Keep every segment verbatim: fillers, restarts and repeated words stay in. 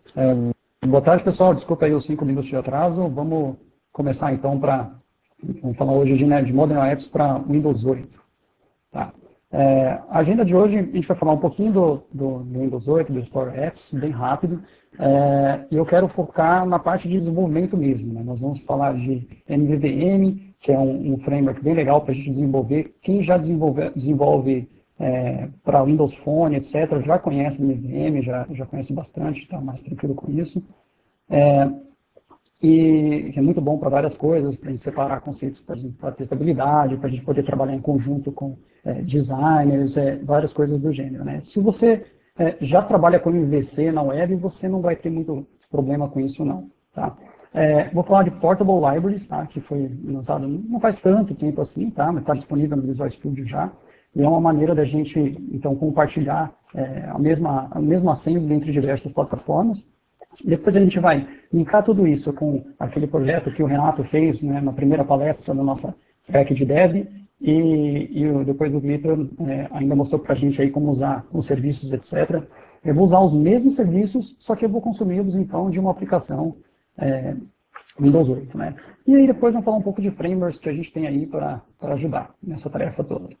Boa tarde, pessoal. Desculpa aí os cinco minutos de atraso. Vamos começar então para vamos falar hoje de, né, de Modern Apps para Windows oito. Tá. É, a agenda de hoje, a gente vai falar um pouquinho do, do, do Windows oito, do Store Apps, bem rápido. É, e eu quero focar na parte de desenvolvimento mesmo. Né? Nós vamos falar de M V V M, que é um, um framework bem legal para a gente desenvolver. Quem já desenvolve, desenvolve é, para Windows Phone, etcétera, já conhece M V V M, já, já conhece bastante, está mais tranquilo com isso. É, e é muito bom para várias coisas, para a gente separar conceitos para testabilidade, para a gente poder trabalhar em conjunto com é, designers, é, várias coisas do gênero. Né? Se você é, já trabalha com M V C na web, você não vai ter muito problema com isso não. Tá? É, vou falar de Portable Libraries, tá? Que foi lançado não faz tanto tempo assim, tá? Mas está disponível no Visual Studio já. E é uma maneira da gente, então, compartilhar é, a mesma, a mesma assembly entre diversas plataformas. Depois a gente vai linkar tudo isso com aquele projeto que o Renato fez, né, na primeira palestra da nossa track de dev, e, e depois o Victor é, ainda mostrou para a gente aí como usar os serviços, etcétera. Eu vou usar os mesmos serviços, só que eu vou consumi-los então de uma aplicação é, Windows oito. Né? E aí depois vamos falar um pouco de frameworks que a gente tem aí para ajudar nessa tarefa toda.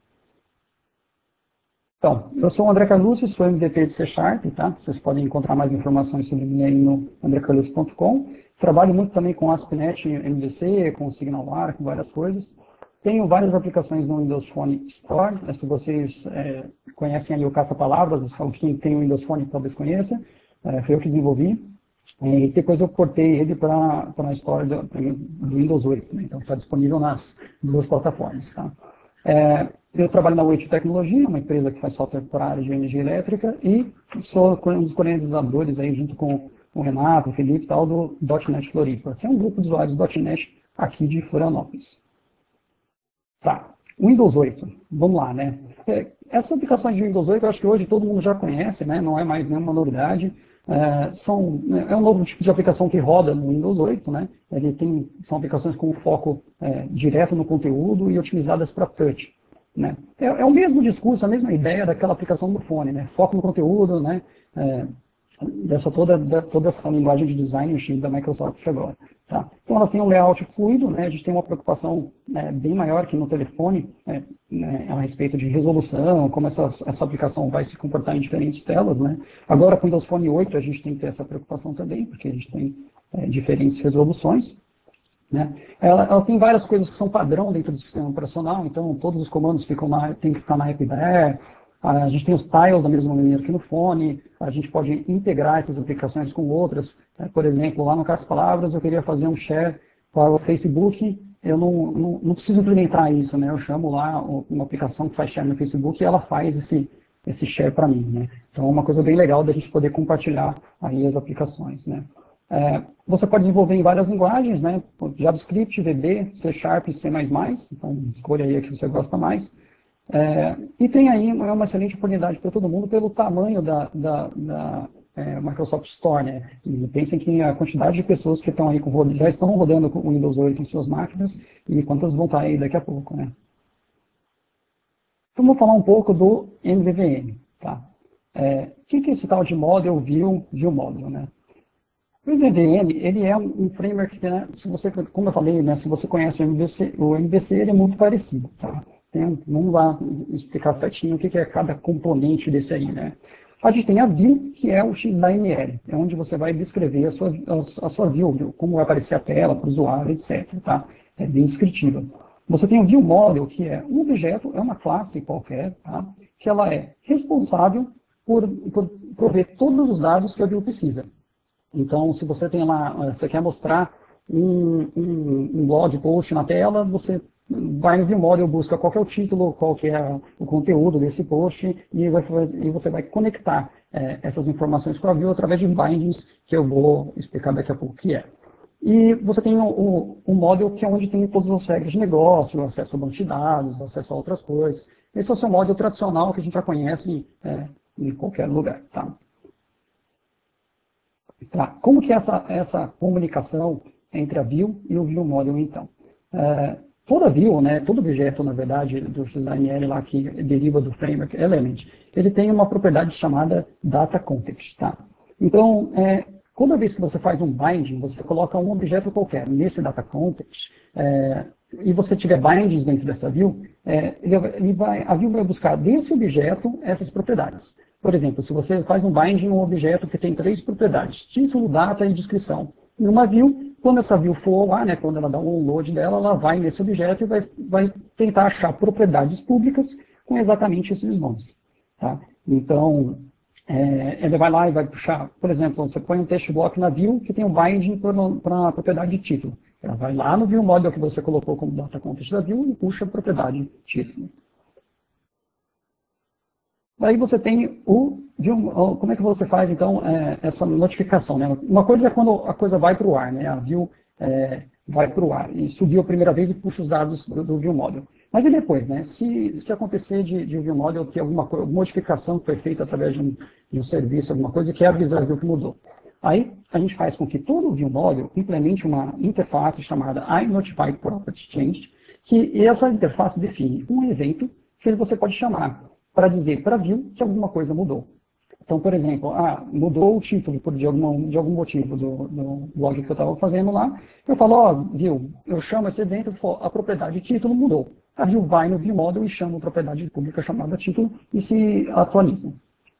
Então, eu sou o André Carlucci, sou M V P de C Sharp, tá? Vocês podem encontrar mais informações sobre mim aí no andré carlucci ponto com. Trabalho muito também com ASP.NET M V C, com SignalR, com várias coisas. Tenho várias aplicações no Windows Phone Store. Se vocês é, conhecem ali o caça-palavras, quem tem o Windows Phone talvez conheça. É, foi eu que desenvolvi. E depois eu portei ele para a Store do, do Windows oito. Né? Então está disponível nas duas plataformas. Tá? É, eu trabalho na Wait Tecnologia, uma empresa que faz software para a área de energia elétrica, e sou um dos coordenadores aí, junto com o Renato, o Felipe e tal, do .NET Floripa, que é um grupo de usuários do .NET aqui de Florianópolis. Tá, Windows oito, vamos lá, né? Essas aplicações de Windows oito, eu acho que hoje todo mundo já conhece, né? Não é mais nenhuma novidade. É, são, é um novo tipo de aplicação que roda no Windows oito, né? Ele tem, são aplicações com foco é, direto no conteúdo e otimizadas para touch. Né? É, é o mesmo discurso, a mesma ideia daquela aplicação do fone, né? Foco no conteúdo, né? É, dessa toda, da, toda essa linguagem de design machine da Microsoft agora. Tá? Então elas têm um layout fluido, né? A gente tem uma preocupação né, bem maior que no telefone é, né, a respeito de resolução, como essa, essa aplicação vai se comportar em diferentes telas. Né? Agora com o Windows Phone oito a gente tem que ter essa preocupação também, porque a gente tem é, diferentes resoluções. Né? Ela, ela tem várias coisas que são padrão dentro do sistema operacional, então todos os comandos ficam na, tem que ficar na AppVer. A gente tem os tiles da mesma maneira que no fone, a gente pode integrar essas aplicações com outras. Por exemplo, lá no Caça Palavras eu queria fazer um share para o Facebook, eu não, não, não preciso implementar isso, né? Eu chamo lá uma aplicação que faz share no Facebook e ela faz esse, esse share para mim. Né? Então é uma coisa bem legal da gente poder compartilhar aí as aplicações. Né? É, você pode desenvolver em várias linguagens, né? JavaScript, V B, C Sharp e C mais mais, então escolha aí a que você gosta mais. É, e tem aí uma, uma excelente oportunidade para todo mundo pelo tamanho da, da, da é, Microsoft Store. Né? E pensem que a quantidade de pessoas que estão aí com, já estão rodando com o Windows oito em suas máquinas e quantas vão estar aí daqui a pouco. Né? Então, vou falar um pouco do M V V M. Tá? É, o que é esse tal de Model View, View Model? Né? O M V V M ele é um framework que, né, se você, como eu falei, né, se você conhece o M V C, o M V C ele é muito parecido. Tá? Tem, vamos lá explicar certinho o que é cada componente desse aí. Né? A gente tem a view, que é o X A M L, é onde você vai descrever a sua, a, a sua view, como vai aparecer a tela para o usuário, etcétera. Tá? É bem descritiva. Você tem o view model, que é um objeto, é uma classe qualquer, tá? Que ela é responsável por, por prover todos os dados que a view precisa. Então, se você tem lá, você quer mostrar um, um, um blog post na tela, você vai no ViewModel, busca qual que é o título, qual que é o conteúdo desse post, e, vai, e você vai conectar é, essas informações com a View através de bindings, que eu vou explicar daqui a pouco o que é. E você tem o, o, o model, que é onde tem todas as regras de negócio, acesso a banco de dados, acesso a outras coisas. Esse é o seu model tradicional que a gente já conhece é, em qualquer lugar. Tá? Tá. Como que é essa, essa comunicação entre a View e o ViewModel, então? É, toda View, né, todo objeto, na verdade, do X A M L lá que deriva do framework Element, ele tem uma propriedade chamada Data Context. Tá? Então, é, toda vez que você faz um binding, você coloca um objeto qualquer nesse data context, é, e você tiver bindings dentro dessa view, é, ele, ele vai, a view vai buscar desse objeto essas propriedades. Por exemplo, se você faz um binding em um objeto que tem três propriedades, título, data e descrição, em uma view, quando essa view for lá, né, quando ela dá um load dela, ela vai nesse objeto e vai, vai tentar achar propriedades públicas com exatamente esses nomes. Tá? Então, é, ele vai lá e vai puxar, por exemplo, você põe um text block na view que tem um binding para a propriedade de título. Ela vai lá no view model que você colocou como data context da view e puxa a propriedade título. Daí você tem o, view, como é que você faz então é, essa notificação, né? Uma coisa é quando a coisa vai para o ar, né? A view é, vai para o ar e subiu a primeira vez e puxa os dados do, do view model. Mas e depois, né? Se, se acontecer de, de view model que alguma coisa, modificação foi feita através de um, de um serviço, alguma coisa que avisa a view que mudou. Aí a gente faz com que todo o view model implemente uma interface chamada iNotifyPropertyChange, que essa interface define um evento que você pode chamar para dizer para a view que alguma coisa mudou. Então, por exemplo, ah, mudou o título por de, alguma, de algum motivo do, do blog que eu estava fazendo lá, eu falo, ó, oh, view, eu chamo esse evento, a propriedade título mudou. A view vai no view model e chama a propriedade pública chamada título e se atualiza.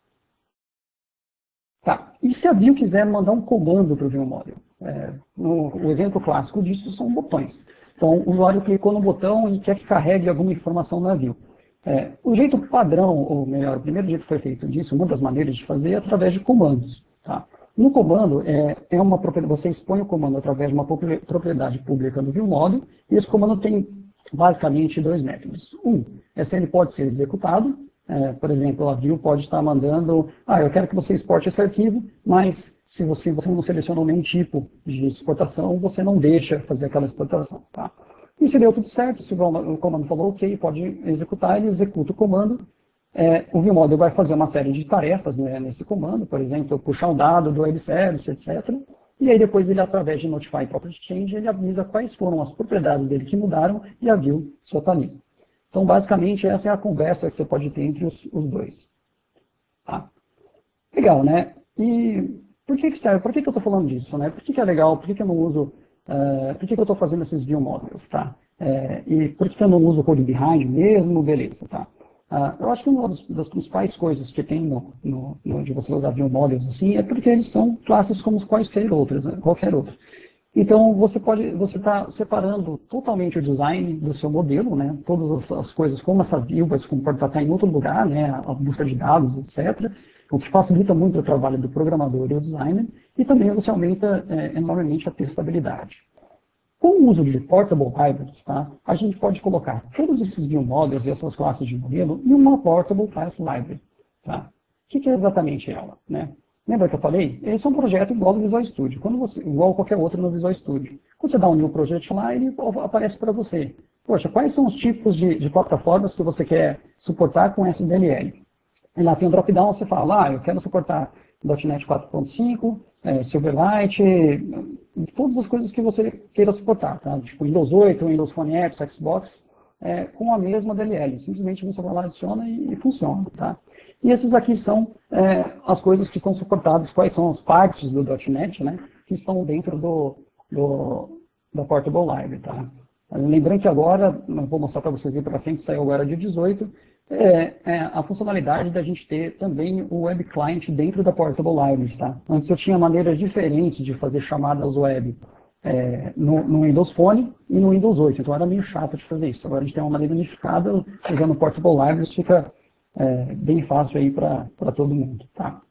Tá, e se a view quiser mandar um comando para o view model? É, no, o exemplo clássico disso são botões. Então, o usuário clicou no botão e quer que carregue alguma informação na view. É, o jeito padrão, ou melhor, o primeiro jeito que foi feito disso, uma das maneiras de fazer é através de comandos. Tá? No comando, é, é uma você expõe o comando através de uma propriedade pública do view model, e esse comando tem basicamente dois métodos. Um é se ele pode ser executado, é, por exemplo, a view pode estar mandando, ah, eu quero que você exporte esse arquivo, mas se você, você não selecionou nenhum tipo de exportação, você não deixa fazer aquela exportação. Tá? E se deu tudo certo, se o comando falou ok, pode executar, ele executa o comando. É, o ViewModel vai fazer uma série de tarefas, né, nesse comando, por exemplo, puxar um dado do web service, etcétera. E aí depois ele, através de Notify Property Change, ele avisa quais foram as propriedades dele que mudaram e a view se atualiza. Então, basicamente, essa é a conversa que você pode ter entre os, os dois. Tá? Legal, né? E por que que serve? Por que que eu estou falando disso? Né? Por que que é legal? Por que que eu não uso... Uh, por que, que eu estou fazendo esses view models, tá? É, e por que, que eu não uso o code behind mesmo? Beleza, tá? Uh, eu acho que uma das, das principais coisas que tem no, no, no, de você usar view models assim é porque eles são classes como quaisquer outras, né? Qualquer outro. Então você pode, você está separando totalmente o design do seu modelo, né? Todas as, as coisas, como essa view vai se comportar tá em outro lugar, né? A busca de dados, etcétera. O que facilita muito o trabalho do programador e do designer, e também você aumenta é, enormemente a testabilidade. Com o uso de Portable Libraries, tá, a gente pode colocar todos esses view models e essas classes de modelo em uma Portable Class Library. Tá? O que, que é exatamente ela? Né? Lembra que eu falei? Esse é um projeto igual ao Visual Studio, quando você, igual a qualquer outro no Visual Studio. Quando você dá um new project lá, ele aparece para você. Poxa, quais são os tipos de, de plataformas que você quer suportar com S D L L? E lá tem um drop-down, você fala, ah, eu quero suportar .NET quatro ponto cinco, é, Silverlight, todas as coisas que você queira suportar, tá? Tipo Windows oito, Windows Phone Apps, Xbox, é, com a mesma D L L. Simplesmente você vai lá, adiciona e, e funciona, tá? E esses aqui são é, as coisas que estão suportadas, quais são as partes do .NET, né? Que estão dentro do, do, da Portable Library, tá? Lembrando que agora, vou mostrar para vocês aí para frente, saiu agora dia dezoito, É, é a funcionalidade da gente ter também o web client dentro da Portable Libraries, tá? Antes eu tinha maneiras diferentes de fazer chamadas web é, no, no Windows Phone e no Windows oito, então era meio chato de fazer isso. Agora a gente tem uma maneira unificada, usando Portable Libraries fica é, bem fácil aí para todo mundo, tá?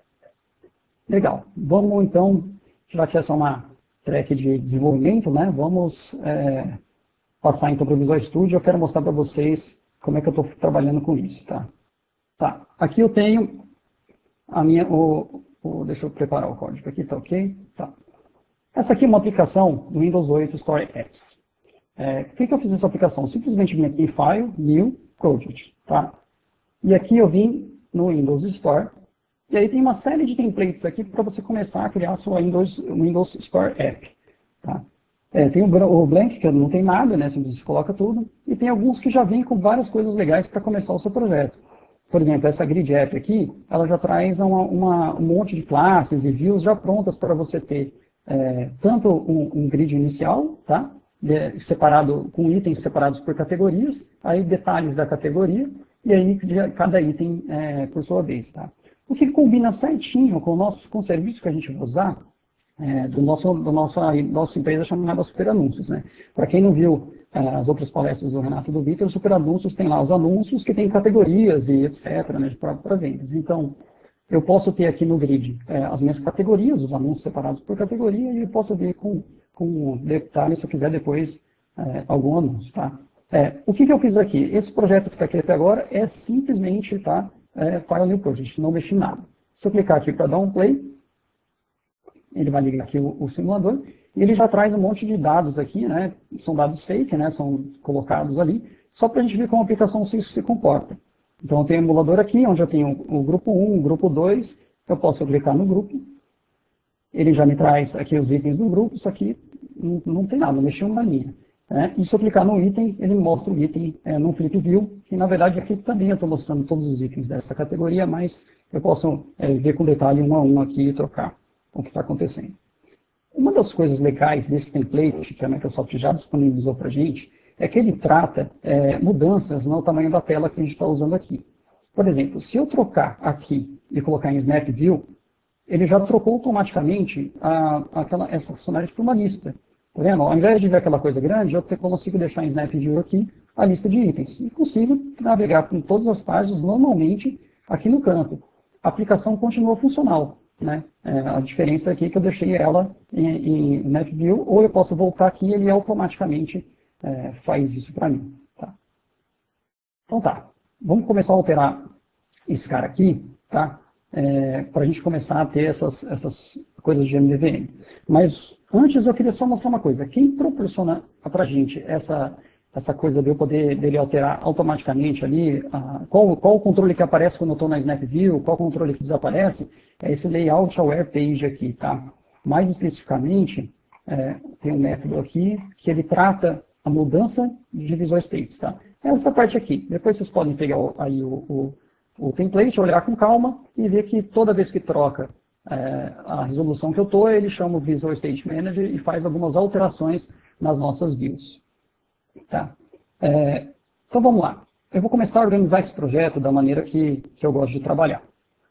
Legal, vamos então, já que essa é uma track de desenvolvimento, né? Vamos é, passar então para o Visual Studio. Eu quero mostrar para vocês como é que eu estou trabalhando com isso, tá? Tá, aqui eu tenho a minha, o, o, deixa eu preparar o código aqui, tá ok? Tá. Essa aqui é uma aplicação do Windows oito Store Apps. É, por que, que eu fiz essa aplicação? Simplesmente vim aqui em File, New, Project, tá? E aqui eu vim no Windows Store, e aí tem uma série de templates aqui para você começar a criar a sua Windows, Windows Store App, tá? É, tem o, o Blank, que não tem nada, né? Você coloca tudo. E tem alguns que já vêm com várias coisas legais para começar o seu projeto. por exemplo, essa Grid App aqui, ela já traz uma, uma, um monte de classes e views já prontas para você ter é, tanto um, um grid inicial, tá? De, separado, com itens separados por categorias, aí detalhes da categoria, e aí cada item é, por sua vez. Tá? O que combina certinho com o, nosso, com o serviço que a gente vai usar, é, do nosso, do nossa, nossa empresa chamada Super Anúncios. Né? Para quem não viu é, as outras palestras do Renato e do Vitor, o Super Anúncios tem lá os anúncios que tem categorias e etcétera, né, para vendas. Então, eu posso ter aqui no grid é, as minhas categorias, os anúncios separados por categoria, e eu posso ver com, com detalhes, se eu quiser depois, é, algum anúncio. Tá? É, o que, que eu fiz aqui? Esse projeto que está aqui até agora é simplesmente tá, é, para o New Project, não mexi nada. Se eu clicar aqui para dar um play, ele vai ligar aqui o, o simulador, e ele já traz um monte de dados aqui, né? São dados fake, né? São colocados ali, só para a gente ver como a aplicação se, se comporta. Então, eu tenho um emulador aqui, onde eu tenho o grupo um, o grupo dois, eu posso clicar no grupo, ele já me traz aqui os itens do grupo, isso aqui não, não tem nada, não mexi uma linha. Né? E se eu clicar no item, ele mostra o item é, no Flip View, que na verdade aqui também eu estou mostrando todos os itens dessa categoria, mas eu posso é, ver com detalhe um a um aqui e trocar o que está acontecendo. Uma das coisas legais desse template que a Microsoft já disponibilizou para a gente é que ele trata é, mudanças no tamanho da tela que a gente está usando aqui. Por exemplo, se eu trocar aqui e colocar em Snap View, ele já trocou automaticamente a, aquela, essa funcionalidade para uma lista. Tá vendo? Ao invés de ver aquela coisa grande, eu consigo deixar em Snap View aqui a lista de itens. E consigo navegar com todas as páginas normalmente aqui no canto. A aplicação continua funcional. Né? É, a diferença aqui é que eu deixei ela em, em Snap View, ou eu posso voltar aqui e ele automaticamente é, faz isso para mim. Tá? Então tá, vamos começar a alterar esse cara aqui, tá? É, para a gente começar a ter essas, essas coisas de M D V M. Mas antes eu queria só mostrar uma coisa. Quem proporciona para a gente essa, essa coisa de eu poder dele alterar automaticamente ali, a, qual, qual o controle que aparece quando eu estou na Snap View, qual o controle que desaparece, é esse Layout Aware Page aqui, tá? Mais especificamente, é, tem um método aqui que ele trata a mudança de Visual States, tá? Essa parte aqui. Depois vocês podem pegar o, aí o, o, o template, olhar com calma e ver que toda vez que troca é, a resolução que eu estou, ele chama o Visual State Manager e faz algumas alterações nas nossas views. Tá? É, então vamos lá. Eu vou começar a organizar esse projeto da maneira que, que eu gosto de trabalhar.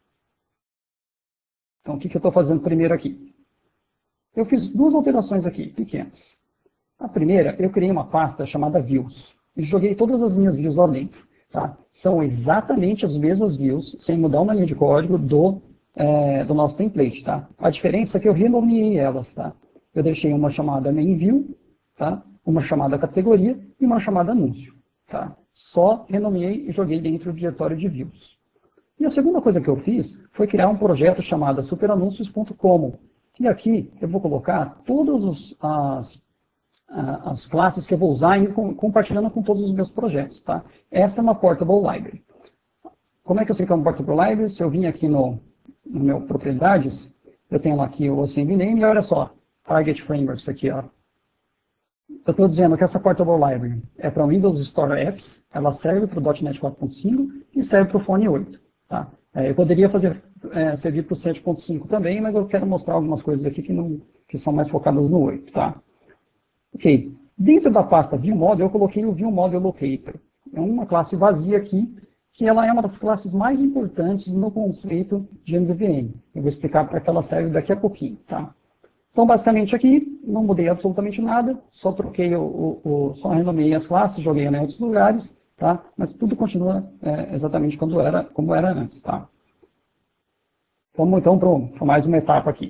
Então, o que, que eu estou fazendo primeiro aqui? Eu fiz duas alterações aqui, pequenas. A primeira, eu criei uma pasta chamada Views. E joguei todas as minhas views lá dentro. Tá? São exatamente as mesmas views, sem mudar uma linha de código do, é, do nosso template. Tá? A diferença é que eu renomeei elas. Tá? Eu deixei uma chamada Main View, tá? Uma chamada Categoria e uma chamada Anúncio. Tá? Só renomeei e joguei dentro do diretório de Views. E a segunda coisa que eu fiz foi criar um projeto chamado superanúncios ponto com. E aqui eu vou colocar todas os, as, as classes que eu vou usar e compartilhando com todos os meus projetos. Tá? Essa é uma Portable Library. Como é que eu sei que é uma Portable Library? Se eu vim aqui no, no meu Propriedades, eu tenho aqui o Assembly Name e olha só, Target Frameworks aqui. Ó. Eu estou dizendo que essa Portable Library é para o Windows Store Apps, ela serve para o .ponto net quatro ponto cinco e serve para o Fone oito. Tá? É, eu poderia fazer, é, servir para o sete ponto cinco também, mas eu quero mostrar algumas coisas aqui que, não, que são mais focadas no oito. Tá? Ok. Dentro da pasta ViewModel, eu coloquei o ViewModel Locator. É uma classe vazia aqui, que ela é uma das classes mais importantes no conceito de M V V M. Eu vou explicar para que ela serve daqui a pouquinho. Tá? Então, basicamente aqui, não mudei absolutamente nada, só troquei, o, o, o, só renomeei as classes, joguei em outros lugares, tá? Mas tudo continua é, exatamente como era, como era antes. Tá? Vamos então para mais uma etapa aqui.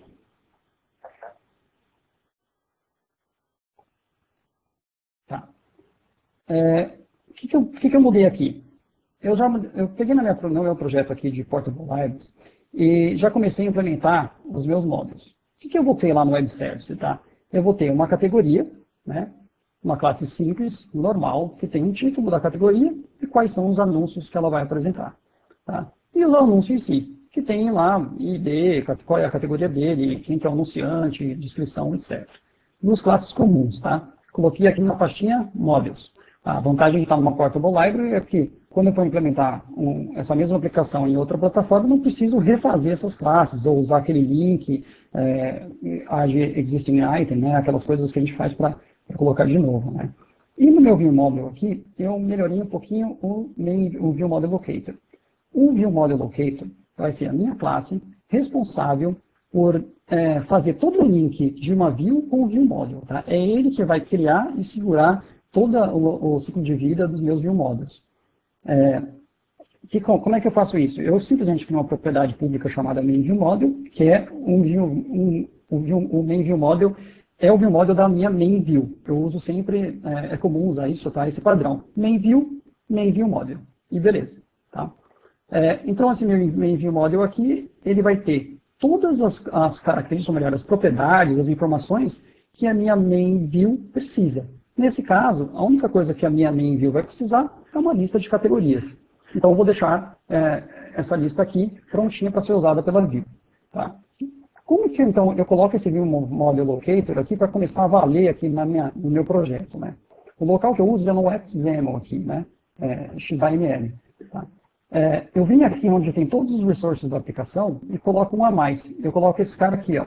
Tá. É, o que, que, eu, que, que eu mudei aqui? Eu, já, eu peguei na minha, no meu projeto aqui de Portable Libraries e já comecei a implementar os meus módulos. O que, que eu vou ter lá no Web Service? Tá? Eu vou ter uma categoria, né? Uma classe simples, normal, que tem um título da categoria e quais são os anúncios que ela vai apresentar. Tá? E o anúncio em si, que tem lá I D, qual é a categoria dele, quem que é o anunciante, descrição, etcétera. Nos classes comuns, tá? Coloquei aqui na pastinha Modules. A vantagem de estar numa Portable Library é que quando eu for implementar um, essa mesma aplicação em outra plataforma, eu não preciso refazer essas classes, ou usar aquele link, é, add existing item, né, aquelas coisas que a gente faz para colocar de novo. Né. E no meu ViewModel aqui, eu melhorei um pouquinho o, main, o ViewModel Locator. O ViewModel Locator vai ser a minha classe responsável por é, fazer todo o link de uma view com o ViewModel. Tá? É ele que vai criar e segurar todo o, o ciclo de vida dos meus ViewModels. É, que, como é que eu faço isso? Eu simplesmente crio uma propriedade pública chamada MainViewModel, que é um, view, um, um view, o MainViewModel é o ViewModel da minha MainView. Eu uso sempre, é, é comum usar isso, tá? Esse padrão. MainView, MainViewModel. E beleza. Tá? É, então, esse meu MainViewModel aqui, ele vai ter todas as, as características, ou melhor, as propriedades, as informações que a minha MainView precisa. Nesse caso, a única coisa que a minha MainView vai precisar é uma lista de categorias. Então, eu vou deixar é, essa lista aqui prontinha para ser usada pela View. Tá? Como que, então, eu coloco esse ViewModel Locator aqui para começar a valer aqui na minha, no meu projeto? Né? O local que eu uso é no XAML aqui, né? É, X A M L. Tá? É, eu vim aqui onde tem todos os resources da aplicação e coloco um a mais. Eu coloco esse cara aqui. Ó.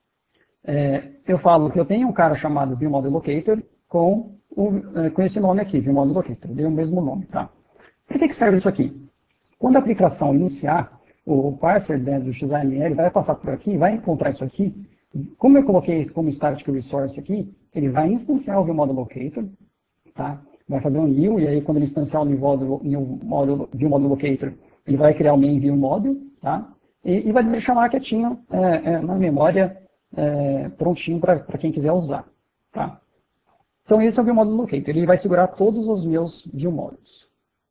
É, eu falo que eu tenho um cara chamado ViewModel Locator com, o, com esse nome aqui, ViewModel Locator. Dei o mesmo nome. Tá? Por que, que serve isso aqui? Quando a aplicação iniciar, o parser né, do X A M L vai passar por aqui, vai encontrar isso aqui. Como eu coloquei como static resource aqui, ele vai instanciar o ViewModel Locator, tá? Vai fazer um new, e aí quando ele instanciar o ViewModel Locator, ele vai criar o main ViewModel, tá? E, e vai deixar lá quietinho é, é, na memória, é, prontinho para quem quiser usar, tá? Então esse é o ViewModel Locator, ele vai segurar todos os meus ViewModels.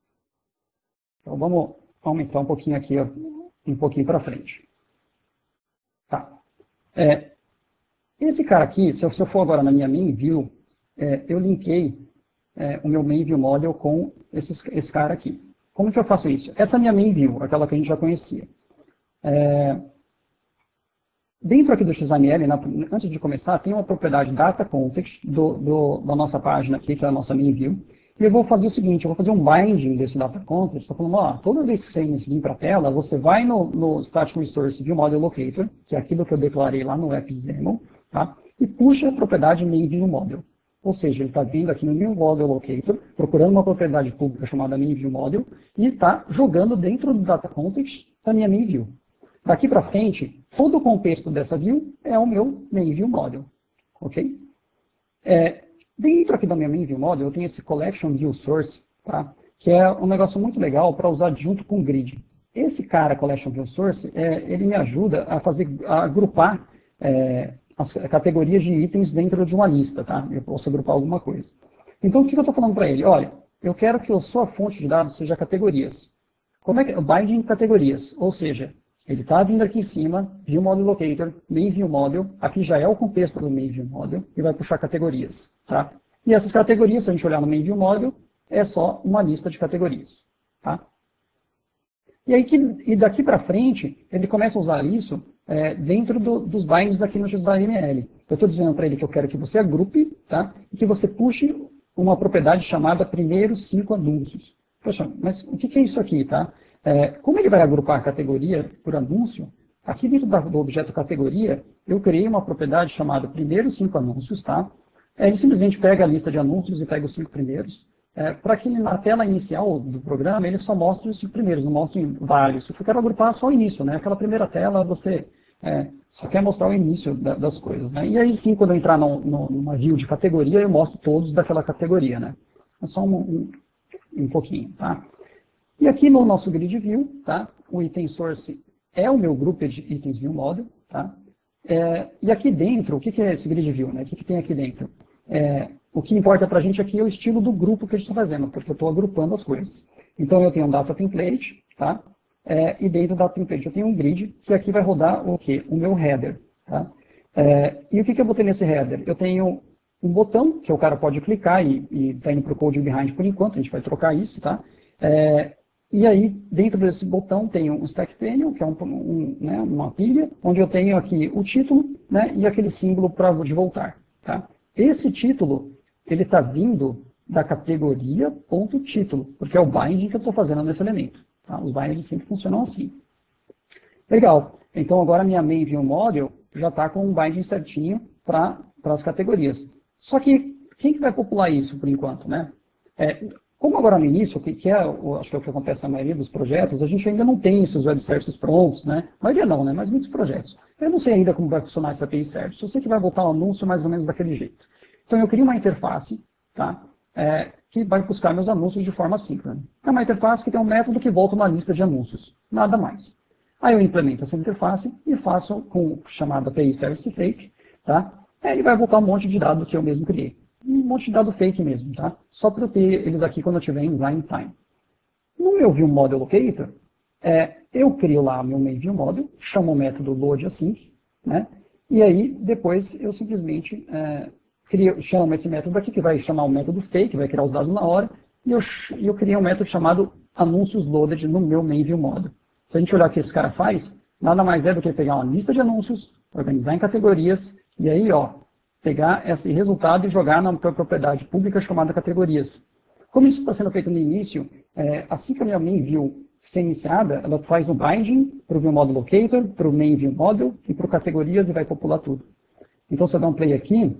Então vamos aumentar um pouquinho aqui, ó, um pouquinho para frente. Tá. É, esse cara aqui, se eu, se eu for agora na minha main view, é, eu linkei é, o meu main view model com esses, esse cara aqui. Como que eu faço isso? Essa é a minha main view, aquela que a gente já conhecia. É, dentro aqui do X A M L, na, antes de começar, tem uma propriedade data context do, do, da nossa página aqui, que é a nossa main view. E eu vou fazer o seguinte, eu vou fazer um binding desse data context, estou falando, ó, toda vez que você vir para a tela, você vai no, no Static Resource ViewModel Locator, que é aquilo que eu declarei lá no XAML, tá? E puxa a propriedade MainViewModel. Ou seja, ele está vindo aqui no ViewModel Locator, procurando uma propriedade pública chamada MainViewModel, e está jogando dentro do data context da minha MainView. Daqui para frente, todo o contexto dessa view é o meu MainViewModel, ok? É, Dentro aqui da minha main view model, eu tenho esse collection view source, tá? Que é um negócio muito legal para usar junto com o grid. Esse cara, collection view source, é, ele me ajuda a fazer, a agrupar é, as categorias de itens dentro de uma lista, tá? Eu posso agrupar alguma coisa. Então, o que eu estou falando para ele? Olha, eu quero que a sua fonte de dados seja categorias. Como é que binding categorias? Ou seja, ele está vindo aqui em cima, ViewModel Locator, MainViewModel, aqui já é o contexto do MainViewModel, e vai puxar categorias. Tá? E essas categorias, se a gente olhar no MainViewModel, é só uma lista de categorias. Tá? E, aí que, e daqui para frente, ele começa a usar isso é, dentro do, dos bindings aqui no X A M L. Eu estou dizendo para ele que eu quero que você agrupe, tá? E que você puxe uma propriedade chamada primeiros cinco anúncios. Poxa, mas o que, que é isso aqui? Tá? É, como ele vai agrupar a categoria por anúncio, aqui dentro da, do objeto categoria, eu criei uma propriedade chamada primeiros cinco anúncios, tá? É, ele simplesmente pega a lista de anúncios e pega os cinco primeiros, é, para que na tela inicial do programa ele só mostre os cinco primeiros, não mostre vários. Eu quero agrupar só o início, né? Aquela primeira tela você é, só quer mostrar o início da, das coisas, né? E aí sim, quando eu entrar no, no, numa view de categoria, eu mostro todos daquela categoria, né? É só um, um, um pouquinho, tá? E aqui no nosso grid view, tá? O item source é o meu grupo de itens view model, tá? É, e aqui dentro, o que, que é esse grid view, né? O que, que tem aqui dentro? É, o que importa para a gente aqui é o estilo do grupo que a gente está fazendo, porque eu estou agrupando as coisas. Então eu tenho um data template, tá? É, e dentro do data template eu tenho um grid, que aqui vai rodar o quê? O meu header, tá? É, e o que, que eu vou ter nesse header? Eu tenho um botão que o cara pode clicar e está indo para o code behind por enquanto, a gente vai trocar isso, tá? É, e aí, dentro desse botão, tem um stack panel, que é um, um, né, uma pilha, onde eu tenho aqui o título, né, e aquele símbolo para de voltar. Tá? Esse título, ele está vindo da categoria ponto título, porque é o binding que eu estou fazendo nesse elemento. Tá? Os bindings sempre funcionam assim. Legal. Então agora minha main view model já está com um binding certinho para as categorias. Só que quem que vai popular isso por enquanto, né? É, como agora no início, que, que é, o, acho que é o que acontece na maioria dos projetos, a gente ainda não tem esses web services prontos, né? A maioria não, né? Mas muitos projetos. Eu não sei ainda como vai funcionar essa A P I Service. Eu sei que vai voltar um anúncio mais ou menos daquele jeito. Então eu crio uma interface, tá? É, que vai buscar meus anúncios de forma síncrona. É uma interface que tem um método que volta uma lista de anúncios. Nada mais. Aí eu implemento essa interface e faço com o chamado A P I Service Fake, tá? Aí ele vai voltar um monte de dado que eu mesmo criei. Um monte de dado fake mesmo, tá? Só para eu ter eles aqui quando eu estiver em design time. No meu view model locator, é, eu crio lá meu main view model, chamo o método loadAsync, né? E aí depois eu simplesmente é, crio, chamo esse método aqui, que vai chamar o método fake, vai criar os dados na hora, e eu, eu criei um método chamado anúncios loaded no meu main view model. Se a gente olhar o que esse cara faz, nada mais é do que pegar uma lista de anúncios, organizar em categorias, e aí, ó, pegar esse resultado e jogar na propriedade pública chamada categorias. Como isso está sendo feito no início, é, assim que a minha main view ser iniciada, ela faz um binding para o view model locator, para o main view model e para o categorias e vai popular tudo. Então, se eu dar um play aqui,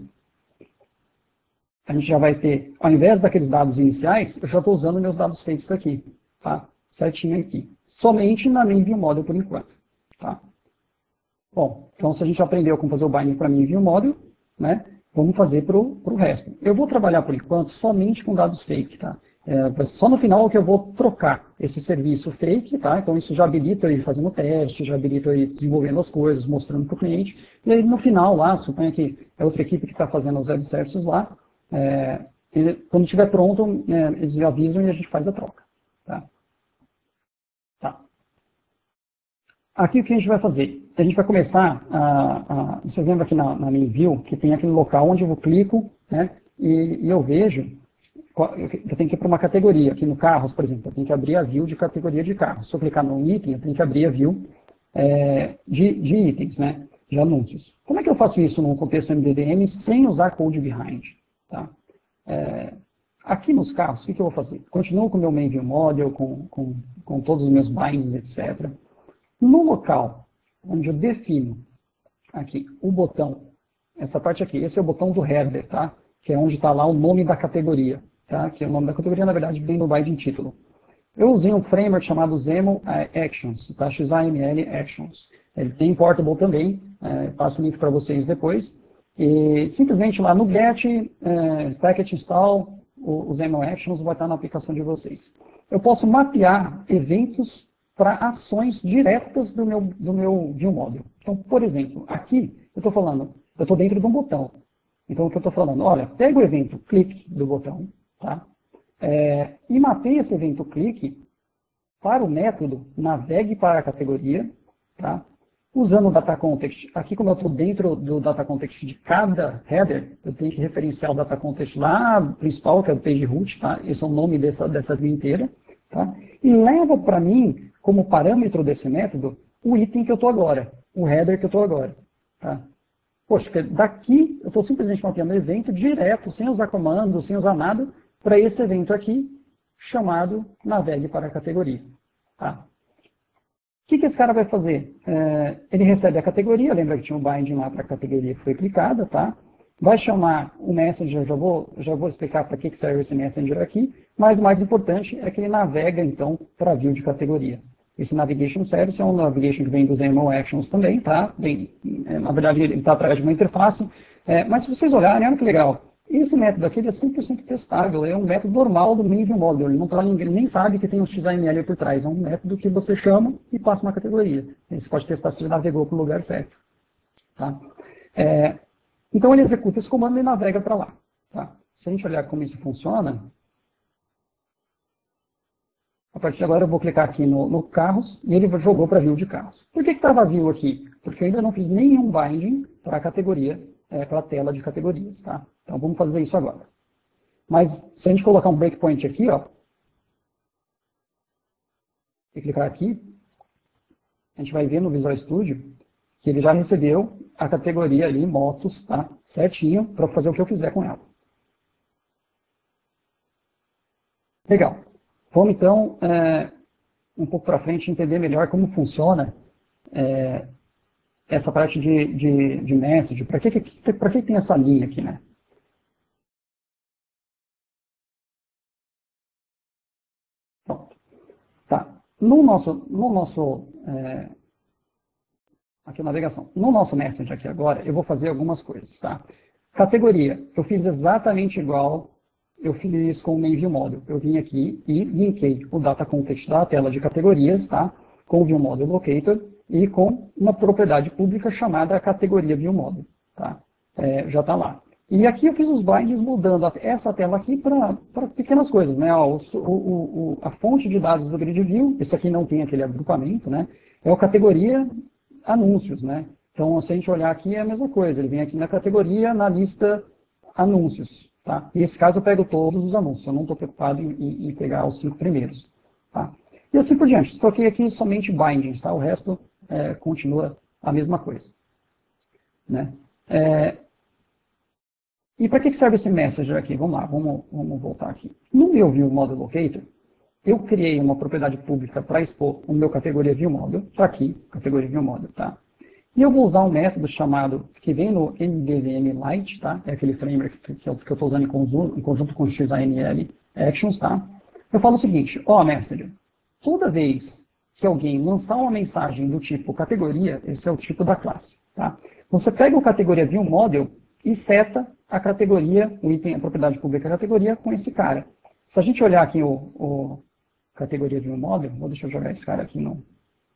a gente já vai ter, ao invés daqueles dados iniciais, eu já estou usando meus dados feitos aqui, tá? Certinho aqui. Somente na main view model por enquanto, tá? Bom, então se a gente aprendeu como fazer o binding para main view model, né? Vamos fazer para o resto. Eu vou trabalhar, por enquanto, somente com dados fake, tá? É, só no final que eu vou trocar esse serviço fake, tá? Então isso já habilita eu ir fazendo teste, já habilita eu ir desenvolvendo as coisas, mostrando para o cliente. E aí no final lá, suponha que é outra equipe que está fazendo os web services lá, é, quando estiver pronto, é, eles me avisam e a gente faz a troca, tá? Tá. Aqui o que a gente vai fazer? A gente vai começar, a, a, vocês lembram aqui na, na main view, que tem aquele local onde eu clico, né, e, e eu vejo, eu tenho que ir para uma categoria, aqui no carros, por exemplo, eu tenho que abrir a view de categoria de carros. Se eu clicar no item, eu tenho que abrir a view é, de, de itens, né, de anúncios. Como é que eu faço isso num contexto M D D M sem usar code behind? Tá? É, aqui nos carros, o que, que eu vou fazer? Continuo com o meu main view model, com, com, com todos os meus bindings, etcétera. No local onde eu defino aqui o botão, essa parte aqui, esse é o botão do header, tá? Que é onde está lá o nome da categoria, tá? Que é o nome da categoria, na verdade, vem no binding título. Eu usei um framework chamado Xaml Actions, tá? X A M L Actions. Ele tem Portable também, é, passo o link para vocês depois. E simplesmente lá no get, é, packet install, o, o Xaml Actions vai estar na aplicação de vocês. Eu posso mapear eventos para ações diretas do meu, do meu view model. Então, por exemplo, aqui eu estou falando, eu estou dentro de um botão. Então, o que eu estou falando? Olha, pega o evento clique do botão, tá? É, e mapeia esse evento clique para o método navegue para a categoria, tá? Usando o data context. Aqui, como eu estou dentro do data context de cada header, eu tenho que referenciar o data context lá principal, que é o page root, tá? Esse é o nome dessa, dessa view inteira, tá? E leva para mim, como parâmetro desse método, o item que eu estou agora, o header que eu estou agora. Tá? Poxa, daqui eu estou simplesmente mapeando o evento direto, sem usar comando, sem usar nada, para esse evento aqui, chamado navegue para a categoria. Tá? O que, que esse cara vai fazer? É, ele recebe a categoria, lembra que tinha um binding lá para a categoria que foi clicada, tá? Vai chamar o Messenger, já vou, já vou explicar para que serve esse Messenger aqui, mas o mais importante é que ele navega, então, para a view de categoria. Esse Navigation Service é um navigation que vem dos Xaml Actions também, tá? Bem, é, na verdade, ele está através de uma interface, é, mas se vocês olharem, olha que legal. Esse método aqui ele é cem por cento testável, é um método normal do main view model, ele, não tá, ele nem sabe que tem um X A M L por trás, é um método que você chama e passa uma categoria. Você pode testar se ele navegou para o lugar certo. Tá? É, então ele executa esse comando e navega para lá. Tá? Se a gente olhar como isso funciona, a partir de agora eu vou clicar aqui no, no carros e ele jogou para a view de carros. Por que está vazio aqui? Porque eu ainda não fiz nenhum binding para a categoria, é, para a tela de categorias. Tá? Então vamos fazer isso agora. Mas se a gente colocar um breakpoint aqui, ó, e clicar aqui, a gente vai ver no Visual Studio que ele já recebeu a categoria ali, motos, tá? Certinho, para fazer o que eu quiser com ela. Legal. Vamos então, é, um pouco para frente, entender melhor como funciona é, essa parte de, de, de message. Para que, que, para que tem essa linha aqui, né? Pronto. Tá. No nosso, no nosso é, aqui na navegação, no nosso message aqui agora, eu vou fazer algumas coisas, tá? Categoria, eu fiz exatamente igual eu fiz isso com o main view model. Eu vim aqui e linkei o data context da tela de categorias, tá? Com o view model locator e com uma propriedade pública chamada categoria view model, tá? É, já está lá. E aqui eu fiz os bindings mudando essa tela aqui para pequenas coisas, né? Ó, o, o, o, a fonte de dados do grid view, esse aqui não tem aquele agrupamento, né? É a categoria anúncios, né? Então, se a gente olhar aqui, é a mesma coisa. Ele vem aqui na categoria, na lista anúncios. Tá? Nesse caso, eu pego todos os anúncios. Eu não estou preocupado em, em pegar os cinco primeiros. Tá? E assim por diante. Troquei aqui somente bindings. Tá? O resto é, continua a mesma coisa. Né? É, e para que serve esse messenger aqui? Vamos lá, vamos, vamos voltar aqui. No meu view model locator, eu criei uma propriedade pública para expor o meu categoria view model. Está aqui, categoria view model. Tá? E eu vou usar um método chamado, que vem no M D V M Lite, tá? É aquele framework que eu estou usando em conjunto, em conjunto com o X A N L Actions, tá? Eu falo o seguinte, ó, messenger, toda vez que alguém lançar uma mensagem do tipo categoria, esse é o tipo da classe, tá? Você pega o categoria view model e seta a categoria, o item, a propriedade pública categoria com esse cara. Se a gente olhar aqui o, o categoria view model, vou deixar eu jogar esse cara aqui no...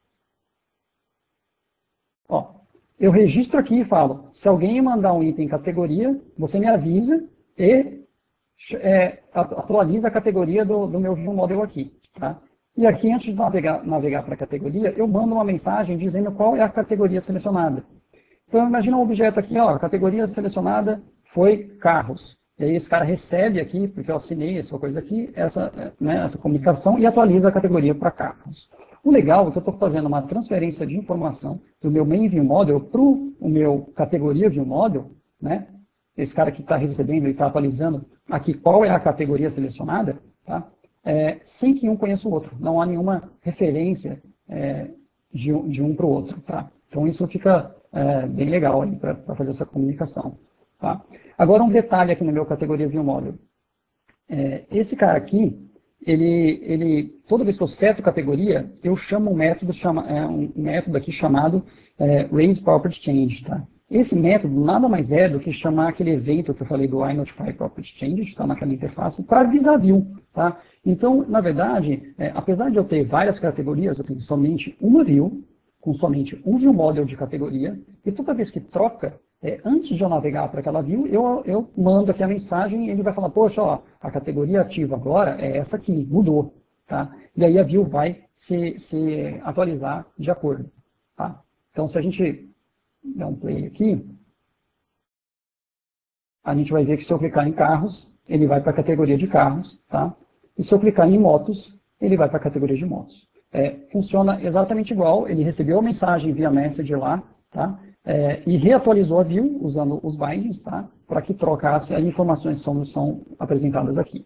Ó, eu registro aqui e falo, se alguém mandar um item categoria, você me avisa e é, atualiza a categoria do, do meu view model aqui. Tá? E aqui, antes de navegar, navegar para a categoria, eu mando uma mensagem dizendo qual é a categoria selecionada. Então, imagina um objeto aqui, ó, a categoria selecionada foi carros. E aí esse cara recebe aqui, porque eu assinei essa coisa aqui, essa, né, essa comunicação e atualiza a categoria para carros. O legal é que eu estou fazendo uma transferência de informação do meu main view model para o meu categoria view model, né? Esse cara que está recebendo e está atualizando aqui qual é a categoria selecionada, tá? É, sem que um conheça o outro. Não há nenhuma referência é, de, um, de um para o outro, tá? Então isso fica é, bem legal para fazer essa comunicação. Tá? Agora um detalhe aqui no meu categoria view model. É, esse cara aqui, Ele, ele, toda vez que eu seto categoria, eu chamo um método, chama, é, um método aqui chamado é, Raise Property Change. Tá? Esse método nada mais é do que chamar aquele evento que eu falei do iNotify Property Change, está naquela interface, para avisar view. Tá? Então, na verdade, é, apesar de eu ter várias categorias, eu tenho somente uma view, com somente um view model de categoria, e toda vez que troca, É, antes de eu navegar para aquela view, eu, eu mando aqui a mensagem e ele vai falar, poxa, ó, a categoria ativa agora é essa aqui, mudou. Tá? E aí a view vai se, se atualizar de acordo. Tá? Então, se a gente der um play aqui, a gente vai ver que se eu clicar em carros, ele vai para a categoria de carros. Tá? E se eu clicar em motos, ele vai para a categoria de motos. É, funciona exatamente igual, ele recebeu a mensagem via message lá, tá? É, e reatualizou a view usando os bindings, tá? Para que trocasse as informações que são, são apresentadas aqui.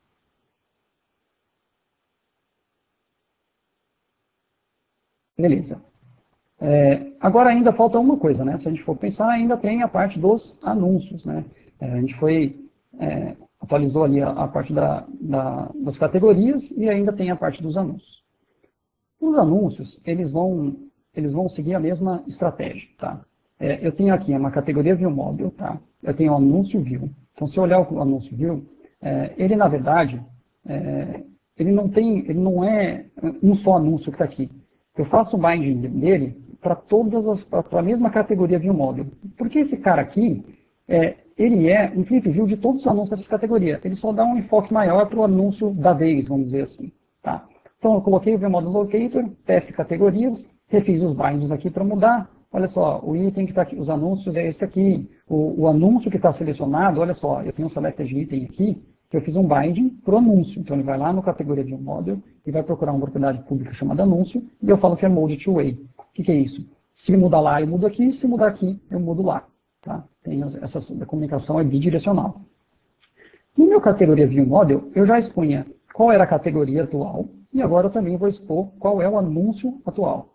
Beleza. É, agora ainda falta uma coisa, né? Se a gente for pensar, ainda tem a parte dos anúncios, né? É, a gente foi, é, atualizou ali a, a parte da, da, das categorias e ainda tem a parte dos anúncios. Os anúncios, eles vão, eles vão seguir a mesma estratégia, tá? É, eu tenho aqui uma categoria view model, tá? Eu tenho o anúncio view. Então, se eu olhar o anúncio view, é, ele, na verdade, é, ele não tem, ele não é um só anúncio que está aqui. Eu faço o binding dele para todas as, para a mesma categoria view model. Porque esse cara aqui, é, ele é um clip view de todos os anúncios dessa categoria. Ele só dá um enfoque maior para o anúncio da vez, vamos dizer assim, tá? Então, eu coloquei o view model locator, P F categorias, refiz os bindings aqui para mudar. Olha só, o item que está aqui, os anúncios é esse aqui. O, o anúncio que está selecionado, olha só, eu tenho um selected item aqui, que eu fiz um binding para o anúncio. Então, ele vai lá na categoria de um model e vai procurar uma propriedade pública chamada anúncio, e eu falo que é mode to way. O que, que é isso? Se mudar lá, eu mudo aqui, se mudar aqui, eu mudo lá. Tá? Tem essa a comunicação é bidirecional. No meu categoria view model, eu já expunha qual era a categoria atual, e agora eu também vou expor qual é o anúncio atual.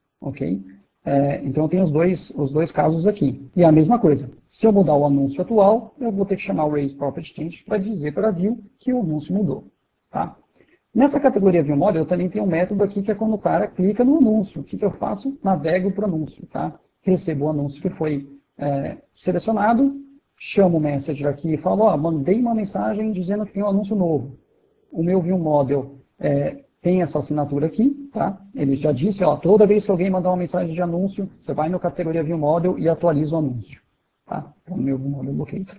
Ok? É, então eu tenho os dois, os dois casos aqui. E é a mesma coisa. Se eu mudar o anúncio atual, eu vou ter que chamar o Raise Property Change para dizer para a view que o anúncio mudou. Tá? Nessa categoria View Model, eu também tenho um método aqui que é quando o cara clica no anúncio. O que, que eu faço? Navego para o anúncio. Tá? Recebo o anúncio que foi é, selecionado, chamo o Messenger aqui e falo, ó, mandei uma mensagem dizendo que tem um anúncio novo. O meu View Model é, tem essa assinatura aqui, tá? Ele já disse, ó, toda vez que alguém mandar uma mensagem de anúncio, você vai na categoria View Model e atualiza o anúncio, tá? Então, o meu View Model Locator.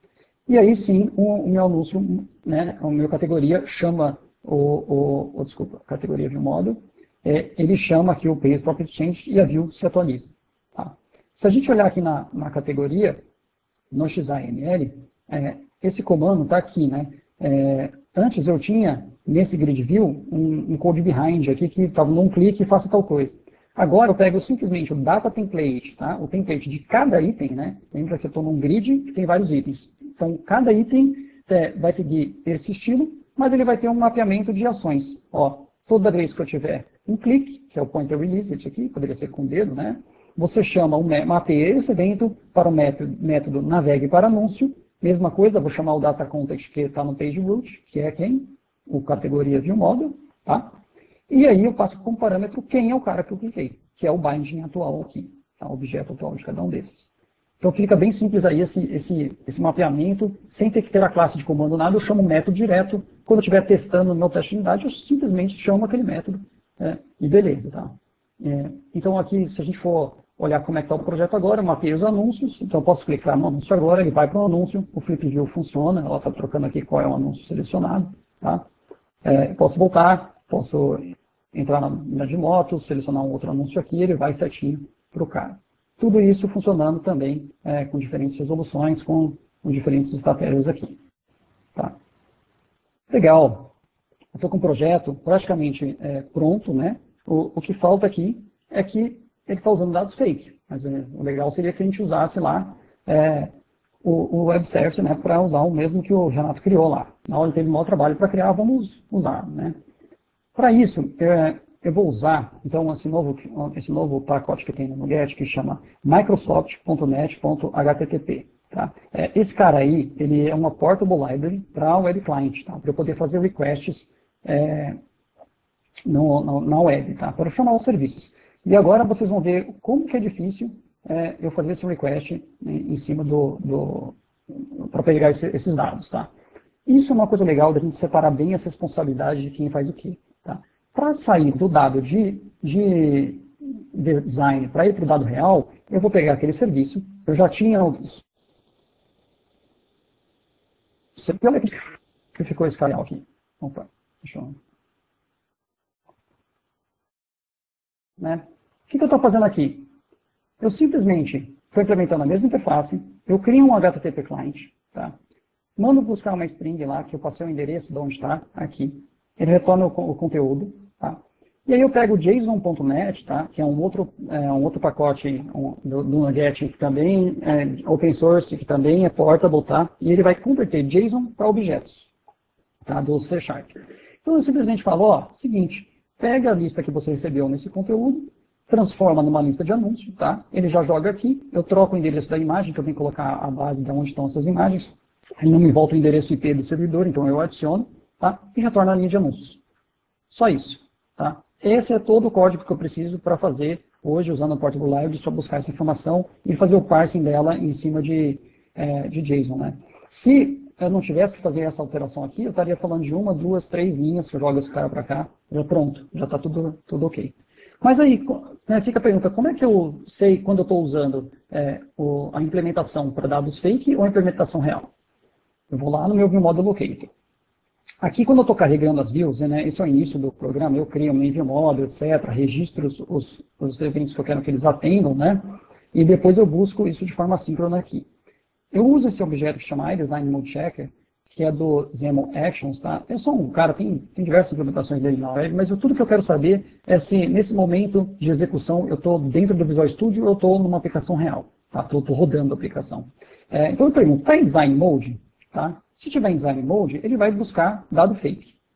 E aí sim, o, o meu anúncio, né, a minha categoria chama o, o, o desculpa, categoria View Model, é, ele chama aqui o Page Property Change e a view se atualiza, tá? Se a gente olhar aqui na, na categoria, no X A M L, é, esse comando está aqui, né? É, antes eu tinha, nesse grid view, um, um code behind aqui que estava num clique e faça tal coisa. Agora eu pego simplesmente o data template, tá? O template de cada item, né? Lembra que eu estou num grid que tem vários itens. Então, cada item é, vai seguir esse estilo, mas ele vai ter um mapeamento de ações. Ó, toda vez que eu tiver um clique, que é o pointer release, esse aqui, poderia ser com o dedo, né? Você chama, o, mapeia esse evento para o método, método navegue para anúncio. Mesma coisa, vou chamar o data context que está no page root, que é quem? O categoria view model, tá? E aí eu passo como parâmetro quem é o cara que eu cliquei, que é o binding atual aqui, tá? O objeto atual de cada um desses. Então fica bem simples aí esse, esse, esse mapeamento, sem ter que ter a classe de comando nada, eu chamo o método direto. Quando eu estiver testando no meu teste de unidade, eu simplesmente chamo aquele método, é, e beleza, tá? É, então aqui, se a gente for olhar como é que está o projeto agora, eu mapeei os anúncios, então eu posso clicar no anúncio agora, ele vai para o anúncio, o Flip View funciona, ela está trocando aqui qual é o anúncio selecionado, tá? É, posso voltar, posso entrar na mina de moto, selecionar um outro anúncio aqui, ele vai certinho para o cara. Tudo isso funcionando também é, com diferentes resoluções, com, com diferentes estratégias aqui. Tá? Legal. Eu estou com o projeto praticamente é, pronto, né? O, o que falta aqui é que ele está usando dados fake. Mas é, o legal seria que a gente usasse lá é, o, o web service, né, para usar o mesmo que o Renato criou lá. Na hora ele teve um maior trabalho para criar, vamos usar. Né? Para isso, é, eu vou usar então, esse novo, esse novo pacote que tem no NuGet, que chama microsoft ponto net ponto h t t p. Tá? É, esse cara aí, ele é uma portable library para o web client, tá? Para eu poder fazer requests é, no, no, na web, tá? Para chamar os serviços. E agora vocês vão ver como que é difícil é, eu fazer esse request em, em cima do, do para pegar esse, esses dados, tá? Isso é uma coisa legal da gente separar bem as responsabilidades de quem faz o quê, tá? Para sair do dado de, de design para ir para o dado real, eu vou pegar aquele serviço, eu já tinha... Olha que ficou esse canal aqui. Opa, deixa eu... Né? O que, que eu estou fazendo aqui? Eu simplesmente estou implementando a mesma interface, eu crio um H T T P client, tá? Mando buscar uma string lá, que eu passei o endereço de onde está, aqui. Ele retorna o, o conteúdo, tá? E aí eu pego o json ponto net, tá? Que é um outro, é, um outro pacote um, do, do NuGet que também é open source, que também é portable, tá? E ele vai converter JSON para objetos, tá? Do C Sharp. Então eu simplesmente falo, ó, seguinte, pega a lista que você recebeu nesse conteúdo, transforma numa lista de anúncios, tá? Ele já joga aqui, eu troco o endereço da imagem, que eu tenho que colocar a base de onde estão essas imagens. Ele não me volta o endereço I P do servidor, então eu adiciono, tá? E retorno a linha de anúncios. Só isso, tá? Esse é todo o código que eu preciso para fazer hoje, usando o Portable Library, só buscar essa informação e fazer o parsing dela em cima de, é, de JSON, né? Se eu não tivesse que fazer essa alteração aqui, eu estaria falando de uma, duas, três linhas, que eu jogo esse cara para cá, já pronto, já está tudo, tudo ok. Mas aí, né, fica a pergunta, como é que eu sei quando eu estou usando é, o, a implementação para dados fake ou a implementação real? Eu vou lá no meu ViewModel Locator. Aqui, quando eu estou carregando as views, né, esse é o início do programa, eu crio um ViewModel, etcétera, registro os, os, os eventos que eu quero que eles atendam, né, e depois eu busco isso de forma síncrona aqui. Eu uso esse objeto que chama iDesign Mode Checker, que é do Zemo Actions, tá? É só um cara, tem, tem diversas implementações dele na web, mas eu, tudo que eu quero saber é se nesse momento de execução eu estou dentro do Visual Studio ou eu estou numa aplicação real, tá? Estou rodando a aplicação. É, então eu pergunto, está em Design Mode? Tá? Se tiver em Design Mode, ele vai buscar dado fake.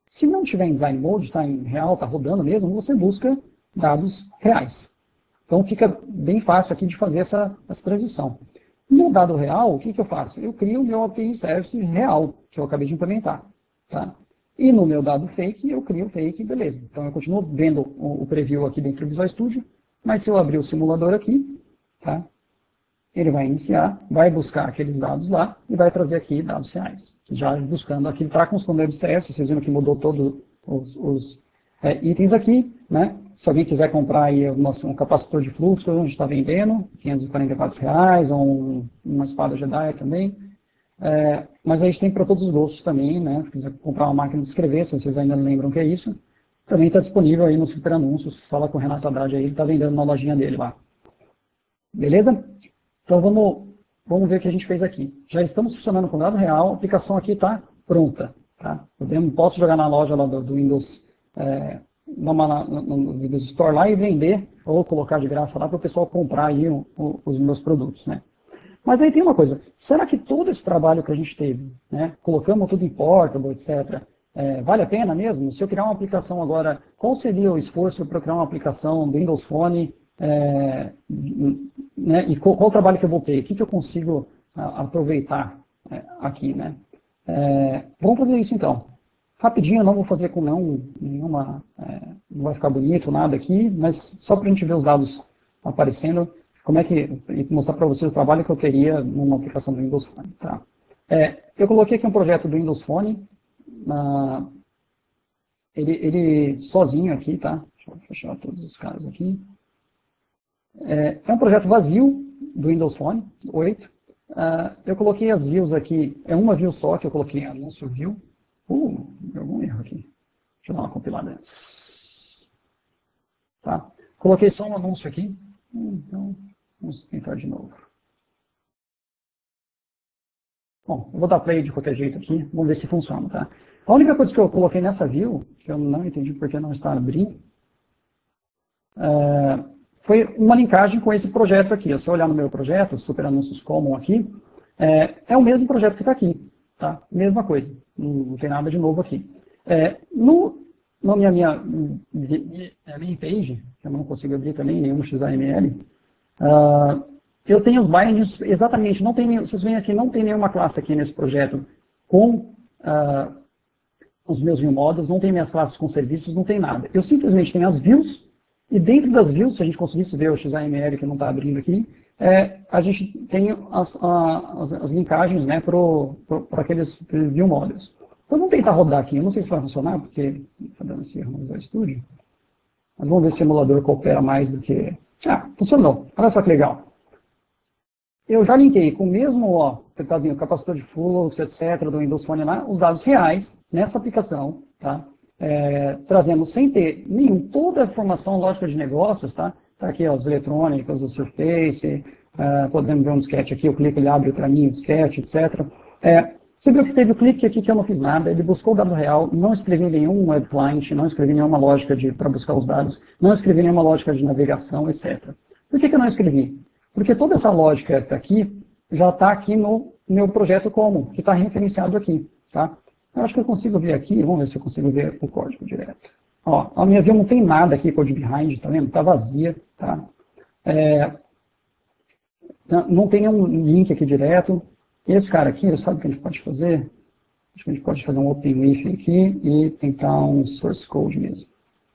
Se não tiver em design mode, está em real, está rodando mesmo, você busca dados reais. Então fica bem fácil aqui de fazer essa, essa transição. No dado real, o que, que eu faço? Eu crio o meu A P I Service real, que eu acabei de implementar. Tá? E no meu dado fake, eu crio o fake, beleza. Então eu continuo vendo o, o preview aqui dentro do Visual Studio, mas se eu abrir o simulador aqui, tá? Ele vai iniciar, vai buscar aqueles dados lá e vai trazer aqui dados reais. Já buscando aqui, está com os standard C S, vocês viram que mudou todos os, os é, itens aqui, né? Se alguém quiser comprar aí um, um capacitor de fluxo, a gente está vendendo, quinhentos e quarenta e quatro reais, ou um, uma espada Jedi também. É, mas a gente tem para todos os gostos também, né? Se quiser comprar uma máquina de escrever, se vocês ainda não lembram o que é isso, também está disponível aí no Super Anúncios. Fala com o Renato Haddad aí, ele está vendendo na lojinha dele lá. Beleza? Então vamos, vamos ver o que a gente fez aqui. Já estamos funcionando com dado real, a aplicação aqui está pronta. Tá? Eu posso jogar na loja lá do, do Windows, é, numa, no, no Windows Store lá e vender, ou colocar de graça lá para o pessoal comprar aí o, o, os meus produtos. Né? Mas aí tem uma coisa, será que todo esse trabalho que a gente teve, né, colocamos tudo em portable, etcétera, é, vale a pena mesmo? Se eu criar uma aplicação agora, qual seria o esforço para eu criar uma aplicação do Windows Phone, é, né, e qual, qual o trabalho que eu vou ter? O que, que eu consigo a, aproveitar é, aqui? Né? É, vamos fazer isso então. Rapidinho, eu não vou fazer com não, nenhuma, é, não vai ficar bonito, nada aqui, mas só para a gente ver os dados aparecendo, como é que, e mostrar para vocês o trabalho que eu teria numa aplicação do Windows Phone. Tá? É, eu coloquei aqui um projeto do Windows Phone, na, ele, ele sozinho aqui, tá? Deixa eu fechar todos os caras aqui. É, é um projeto vazio do Windows Phone oito. Uh, eu coloquei as views aqui, é uma view só que eu coloquei anúncio view. Uh, deu algum erro aqui. Deixa eu dar uma compilada antes. Tá? Coloquei só um anúncio aqui. Então, vamos tentar de novo. Bom, eu vou dar play de qualquer jeito aqui, vamos ver se funciona, tá? A única coisa que eu coloquei nessa view, que eu não entendi porque não está abrindo, é, foi uma linkagem com esse projeto aqui. Se eu olhar no meu projeto, Super Anúncios Common aqui, é, é o mesmo projeto que está aqui, tá? Mesma coisa, não, não tem nada de novo aqui. É, no, na minha, minha, minha, minha page, que eu não consigo abrir também, nenhum X A M L, uh, eu tenho os bindings, exatamente, não tem, vocês veem aqui, não tem nenhuma classe aqui nesse projeto com uh, os meus view models, não tem minhas classes com serviços, não tem nada. Eu simplesmente tenho as views, e dentro das views, se a gente conseguisse ver o X A M L que não está abrindo aqui, é, a gente tem as, as, as linkagens, né, para aqueles view models. Então vamos tentar rodar aqui, eu não sei se vai funcionar, porque está dando esse erro no Visual Studio, mas vamos ver se o emulador coopera mais do que... Ah, funcionou, olha só que legal. Eu já linkei com o mesmo, ó, que está vindo, capacitor de fluxo, etcétera, do Windows Phone lá, os dados reais nessa aplicação, tá? É, trazendo sem ter nenhum, toda a informação lógica de negócios, tá? Tá aqui, ó, os eletrônicos, o Surface, uh, podemos ver um disquete aqui, eu clico, ele abre para mim o disquete, etcétera. É, você viu que teve o clique aqui que eu não fiz nada, ele buscou o dado real, não escrevi nenhum web client, não escrevi nenhuma lógica para buscar os dados, não escrevi nenhuma lógica de navegação, etcétera. Por que que eu não escrevi? Porque toda essa lógica aqui já está aqui no meu projeto como, que está referenciado aqui, tá? Eu acho que eu consigo ver aqui, vamos ver se eu consigo ver o código direto. Ó, a minha view não tem nada aqui, code behind, tá vendo? Está vazia, tá? É, não tem nenhum link aqui direto. Esse cara aqui, sabe o que a gente pode fazer? Acho que a gente pode fazer um open with aqui e tentar um source code mesmo.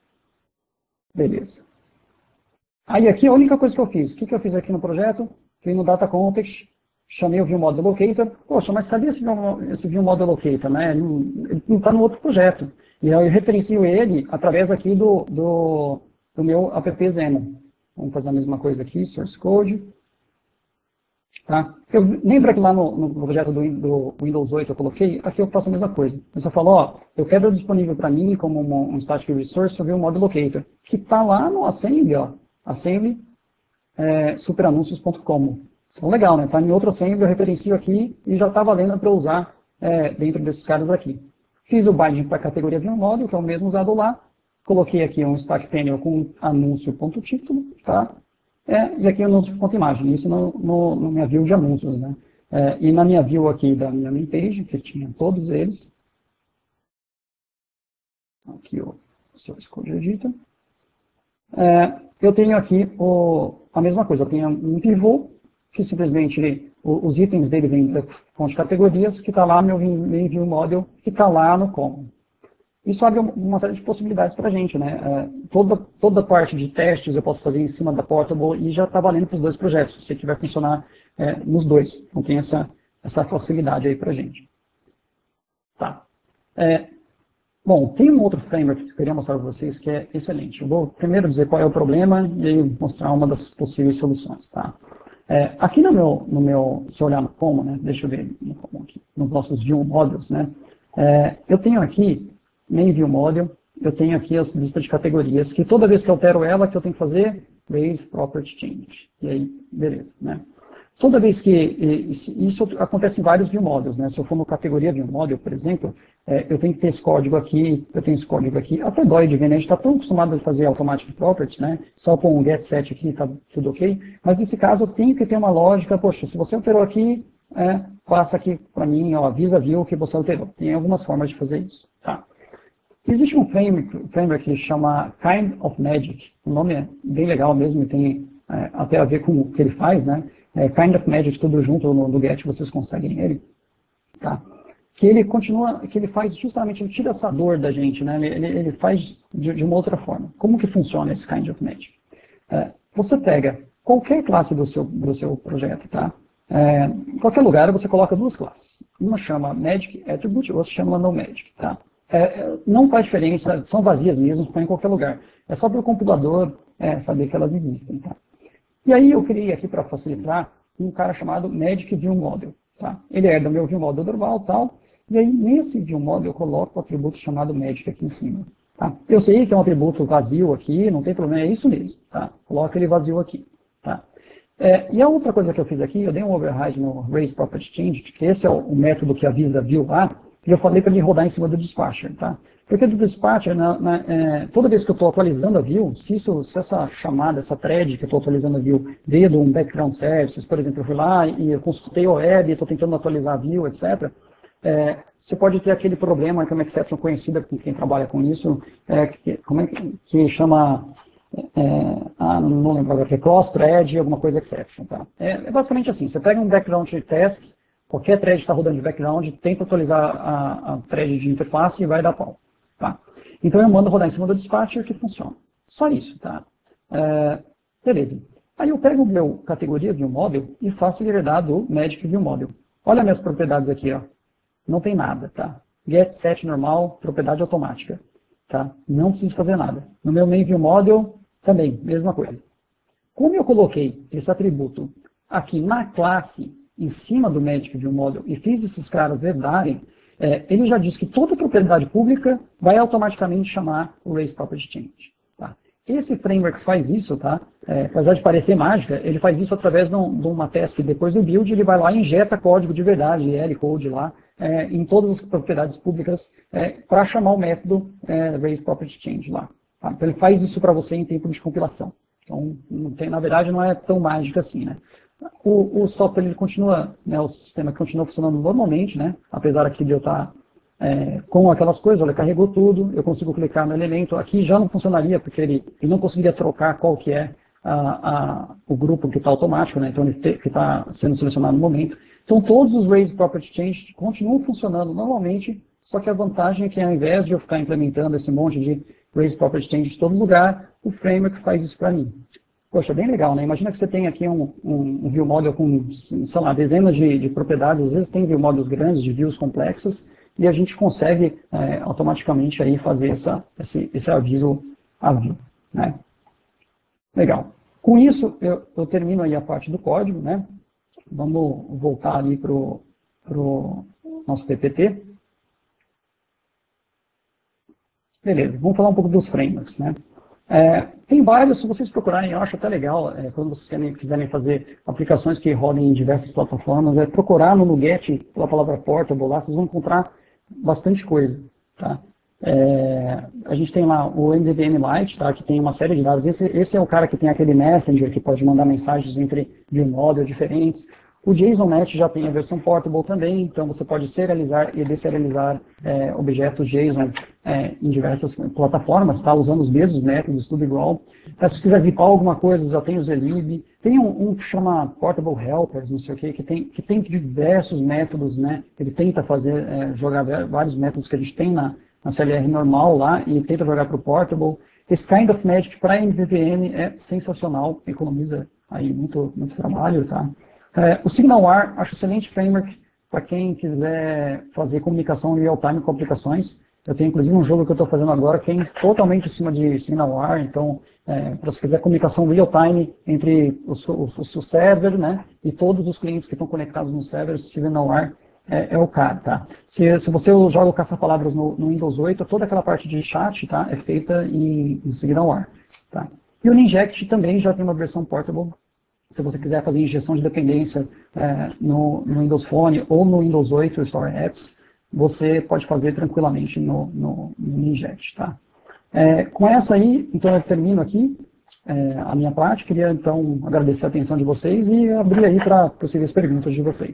Beleza. Aí aqui a única coisa que eu fiz, o que, que eu fiz aqui no projeto? Fui no Data Context, chamei o ViewModel Locator. Poxa, mas cadê esse, esse ViewModel Locator? Né? Ele não está no outro projeto. E aí eu referencio ele através aqui do, do, do meu app Xaml. Vamos fazer a mesma coisa aqui, source code. Tá? Eu, lembra que lá no, no projeto do, do Windows oito eu coloquei? Aqui eu faço a mesma coisa. Eu só falo, ó, eu quero disponível para mim como um, um static resource o ViewModel Locator, que está lá no Assembly, ó. Assembly é, superanúncios ponto com. Então, legal, né? Está em outro assembly, eu referencio aqui e já está valendo para usar é, dentro desses caras aqui. Fiz o binding para a categoria ViewModel, que é o mesmo usado lá. Coloquei aqui um stack panel com anúncio.título, tá? É, e aqui anúncio.imagem, isso no, no, no minha view de anúncios, né? É, e na minha view aqui da minha main page, que tinha todos eles, Aqui o Source Code Editor. É, eu tenho aqui o, a mesma coisa, eu tenho um pivô, que simplesmente o, os itens dele vêm da fonte de categorias, que está lá no meu view model, que está lá no common. Isso abre uma série de possibilidades para a gente, né? É, toda, toda parte de testes eu posso fazer em cima da Portable e já está valendo para os dois projetos, sei que vai funcionar é, nos dois, então tem essa, essa facilidade aí para a gente. Tá. É, bom, tem um outro framework que eu queria mostrar para vocês que é excelente. Eu vou primeiro dizer qual é o problema e aí mostrar uma das possíveis soluções, tá? É, aqui no meu, no meu, se eu olhar no Common, né, deixa eu ver no Common aqui, nos nossos view models, né, é, eu tenho aqui main view model, eu tenho aqui as listas de categorias, que toda vez que eu altero ela, que eu tenho que fazer raise property change. E aí, beleza, né? Toda vez que, isso acontece em vários view models, né? Se eu for no categoria view model, por exemplo, é, eu tenho que ter esse código aqui, eu tenho esse código aqui, até dói de ver, né? A gente está tão acostumado a fazer automatic properties, né? Só pôr um get set aqui, tá tudo ok. Mas nesse caso eu tenho que ter uma lógica, poxa, se você alterou aqui, é, passa aqui para mim, ó, avisa view que você alterou. Tem algumas formas de fazer isso, tá? Existe um framework, framework que chama Kind of Magic, o nome é bem legal mesmo, tem é, até a ver com o que ele faz, né? É, Kind of Magic, tudo junto no, no Get, vocês conseguem ele, tá? Que ele continua, que ele faz justamente, ele tira essa dor da gente, né? Ele, ele faz de, de uma outra forma. Como que funciona esse Kind of Magic? É, você pega qualquer classe do seu, do seu projeto, tá? É, em qualquer lugar você coloca duas classes. Uma chama Magic Attribute, outra chama No Magic, tá? É, não faz diferença, são vazias mesmo, põe em qualquer lugar. É só para o compilador é, saber que elas existem. Tá? E aí eu criei aqui para facilitar um cara chamado Magic View Model. Tá? Ele é do meu View Model normal e tal. E aí nesse View Model eu coloco o atributo chamado Magic aqui em cima. Tá? Eu sei que é um atributo vazio aqui, não tem problema, é isso mesmo. Tá? Coloca ele vazio aqui. Tá? É, e a outra coisa que eu fiz aqui, eu dei um override no Raise Property Change, que esse é o, o método que avisa view lá. E eu falei para ele rodar em cima do dispatcher, tá? Porque do dispatcher, na, na, é, toda vez que eu estou atualizando a view, se, isso, se essa chamada, essa thread que eu estou atualizando a view veio de um background services, por exemplo, eu fui lá e eu consultei o web, estou tentando atualizar a view, etcétera, é, você pode ter aquele problema, que é uma exception conhecida com quem trabalha com isso, é, que, como é que, que chama, é, ah, não lembro agora, que é cross-thread, alguma coisa exception, tá? É, é basicamente assim, você pega um background task, qualquer thread está rodando de background, tenta atualizar a, a thread de interface e vai dar pau. Tá? Então eu mando rodar em cima do dispatcher que funciona. Só isso, tá? É, beleza. Aí eu pego o meu categoria view model e faço ele herdar do Magic View Model. Olha minhas propriedades aqui, ó. Não tem nada, tá? Get, set normal, propriedade automática. Tá? Não preciso fazer nada. No meu main view model, também, mesma coisa. Como eu coloquei esse atributo aqui na classe em cima do Magic View Model e fiz esses caras herdarem, é, ele já diz que toda propriedade pública vai automaticamente chamar o Raise Property Change. Tá? Esse framework faz isso, tá? É, apesar de parecer mágica, ele faz isso através de, um, de uma task depois do build, ele vai lá e injeta código de verdade, L-code lá, é, em todas as propriedades públicas é, para chamar o método é, Raise Property Change lá. Tá? Então ele faz isso para você em tempo de compilação. Então, não tem, na verdade, não é tão mágico assim, né? O, o software ele continua, né, o sistema continua funcionando normalmente, né, apesar aqui de eu estar é, com aquelas coisas, olha, carregou tudo, eu consigo clicar no elemento, aqui já não funcionaria, porque ele, ele não conseguiria trocar qual que é a, a, o grupo que está automático, né, então ele te, que está sendo selecionado no momento. Então todos os Raise Property Change continuam funcionando normalmente, só que a vantagem é que ao invés de eu ficar implementando esse monte de Raise Property Change de todo lugar, o framework faz isso para mim. Poxa, bem legal, né? Imagina que você tem aqui um, um, um view model com, sei lá, dezenas de, de propriedades, às vezes tem view models grandes, de views complexas, e a gente consegue é, automaticamente aí fazer essa, esse, esse aviso a view, né? Legal. Com isso, eu, eu termino aí a parte do código, né? Vamos voltar ali para o nosso P P T. Beleza, vamos falar um pouco dos frameworks, né? É, tem vários, se vocês procurarem, eu acho até legal, é, quando vocês querem, quiserem fazer aplicações que rodem em diversas plataformas, é procurar no NuGet pela palavra Portable, lá vocês vão encontrar bastante coisa. Tá? É, a gente tem lá o M D V M Lite, tá, que tem uma série de dados. Esse, esse é o cara que tem aquele Messenger que pode mandar mensagens entre view model diferentes. O JSONNet já tem a versão portable também, então você pode serializar e deserializar é, objetos JSON é, em diversas plataformas, tá? Usando os mesmos métodos, tudo igual. É, se quiser zipar alguma coisa, já tem o zlib. Tem um, um que chama Portable Helpers, não sei o que, que tem, que tem diversos métodos, né? Ele tenta fazer, é, jogar vários métodos que a gente tem na, na C L R normal lá e tenta jogar para o Portable. Esse Kind of Magic para M V P N é sensacional, economiza aí muito, muito trabalho, tá? É, o SignalWire, acho excelente framework para quem quiser fazer comunicação real-time com aplicações. Eu tenho inclusive um jogo que eu estou fazendo agora que é totalmente em cima de SignalWire, então, é, para se fizer comunicação real-time entre o, o, o, o server, né, e todos os clientes que estão conectados no server, SignalWire é, é o cara, tá? Se, se você joga o caça-palavras no, no Windows oito, toda aquela parte de chat, tá, é feita em, em SignalWire, tá? E o Ninject também já tem uma versão portable. Se você quiser fazer injeção de dependência é, no, no Windows Phone ou no Windows oito Store Apps, você pode fazer tranquilamente no, no, no Ninject, tá? É, com essa aí, então eu termino aqui é, a minha parte. Queria então agradecer a atenção de vocês e abrir aí para possíveis perguntas de vocês.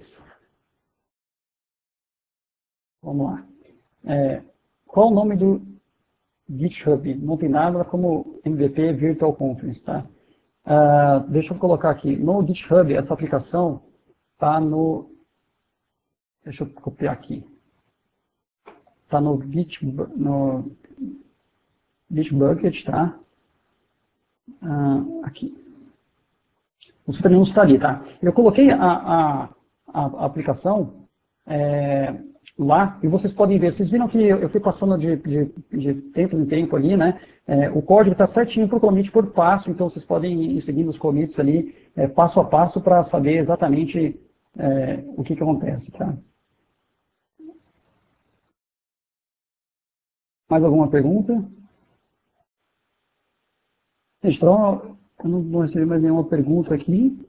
Vamos lá. É, qual o nome do GitHub? Não tem nada como M V P Virtual Conference, tá? Uh, deixa eu colocar aqui, no GitHub, essa aplicação está no, deixa eu copiar aqui, está no, Git, no Bitbucket, tá? Uh, aqui. O superanúncio está ali, tá? Eu coloquei a, a, a aplicação é, lá, e vocês podem ver, vocês viram que eu fui passando de, de, de tempo em tempo ali, né? É, o código está certinho por commit por passo, então vocês podem ir seguindo os commits ali, é, passo a passo, para saber exatamente é, o que, que acontece, tá? Mais alguma pergunta? Gente, então, eu não vou receber mais nenhuma pergunta aqui.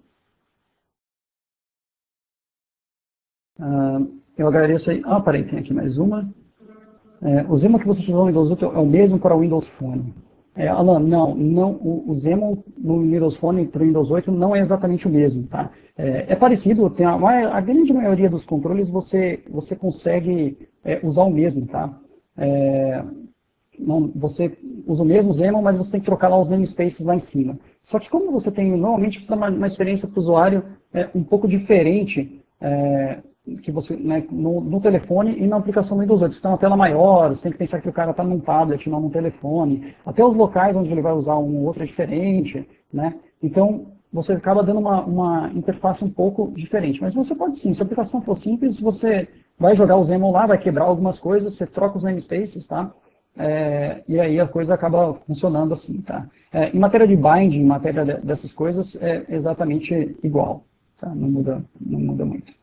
Ah, eu agradeço aí. Ah, peraí, tem aqui mais uma. É, o Xaml que você utilizou no Windows oito é o mesmo para o Windows Phone. É, Alan, não, não o, o Xaml no Windows Phone para o Windows oito não é exatamente o mesmo, tá? É, é parecido, tem a, a grande maioria dos controles você, você consegue é, usar o mesmo, tá? É, não, você usa o mesmo Xaml, mas você tem que trocar lá os namespaces lá em cima. Só que como você tem, normalmente você dá uma, uma experiência para o usuário é, um pouco diferente, é, que você, né, no, no telefone e na aplicação do Windows oito. Você tem uma tela maior, você tem que pensar que o cara está num tablet, não num telefone. Até os locais onde ele vai usar um outro é diferente, né? Então, você acaba dando uma, uma interface um pouco diferente. Mas você pode sim, se a aplicação for simples, você vai jogar o Xaml lá, vai quebrar algumas coisas, você troca os namespaces, tá? É, e aí a coisa acaba funcionando assim, tá? É, em matéria de binding, em matéria de, dessas coisas, é exatamente igual, tá? Não muda, não muda muito.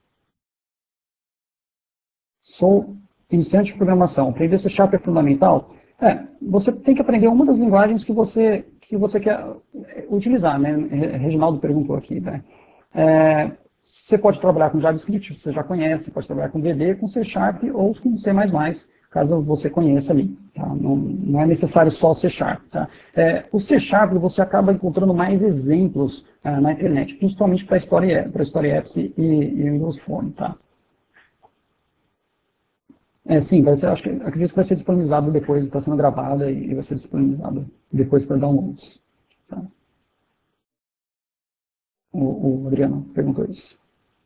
Sou iniciante de programação. Aprender C Sharp é fundamental? É, você tem que aprender uma das linguagens que você, que você quer utilizar, né? Reginaldo perguntou aqui, né? É, você pode trabalhar com JavaScript, você já conhece, pode trabalhar com V B, com C Sharp ou com C mais mais, caso você conheça ali. Tá? Não, não é necessário só C Sharp. Tá? É, o C Sharp você acaba encontrando mais exemplos ah, na internet, principalmente para Story, para Story Apps e, e Windows Phone. Tá? É, sim, vai ser, acho que, acredito que vai ser disponibilizado depois, está sendo gravada e vai ser disponibilizado depois para downloads. Tá? O, o Adriano perguntou isso.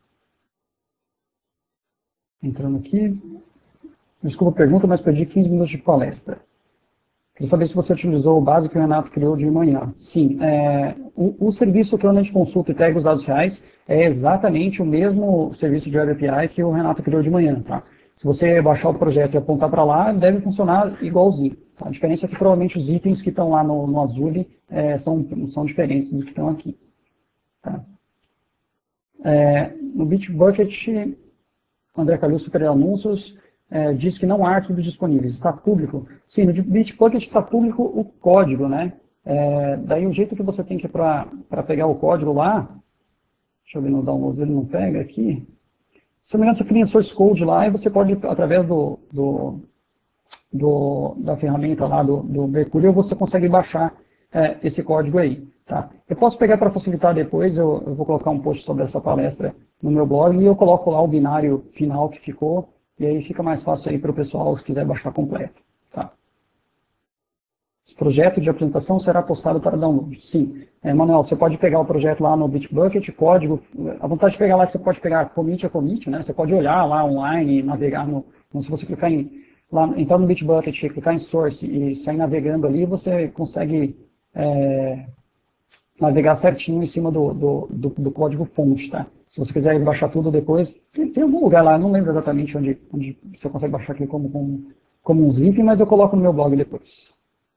Entrando aqui. Desculpa a pergunta, mas perdi quinze minutos de palestra. Queria saber se você utilizou o básico que o Renato criou de manhã. Sim, é, o, o serviço que o Renato consulta e pega os dados reais é exatamente o mesmo serviço de Web A P I que o Renato criou de manhã. Tá? Se você baixar o projeto e apontar para lá, deve funcionar igualzinho. Tá? A diferença é que provavelmente os itens que estão lá no, no Azure é, são, são diferentes dos que estão aqui. Tá? É, no Bitbucket, André Calil, Super Anúncios, é, diz que não há arquivos disponíveis. Está público? Sim, no Bitbucket está público o código, né? É, daí o jeito que você tem que ir para pegar o código lá, deixa eu ver no download, ele não pega aqui. Se não me engano, você cria source code lá e você pode, através do, do, do, da ferramenta lá do, do Mercurial, você consegue baixar é, esse código aí. Tá? Eu posso pegar para facilitar depois, eu, eu vou colocar um post sobre essa palestra no meu blog e eu coloco lá o binário final que ficou, e aí fica mais fácil aí para o pessoal se quiser baixar completo. Tá? Esse projeto de apresentação será postado para download. Sim. É, Manuel, você pode pegar o projeto lá no Bitbucket, código. A vantagem de pegar lá é que você pode pegar commit a commit, né? Você pode olhar lá online, navegar no. Se você clicar em. Lá, entrar no Bitbucket, clicar em source e sair navegando ali, você consegue é, navegar certinho em cima do, do, do, do código fonte, tá? Se você quiser baixar tudo depois, tem, tem algum lugar lá, não lembro exatamente onde, onde você consegue baixar aqui como, como, como um zip, mas eu coloco no meu blog depois.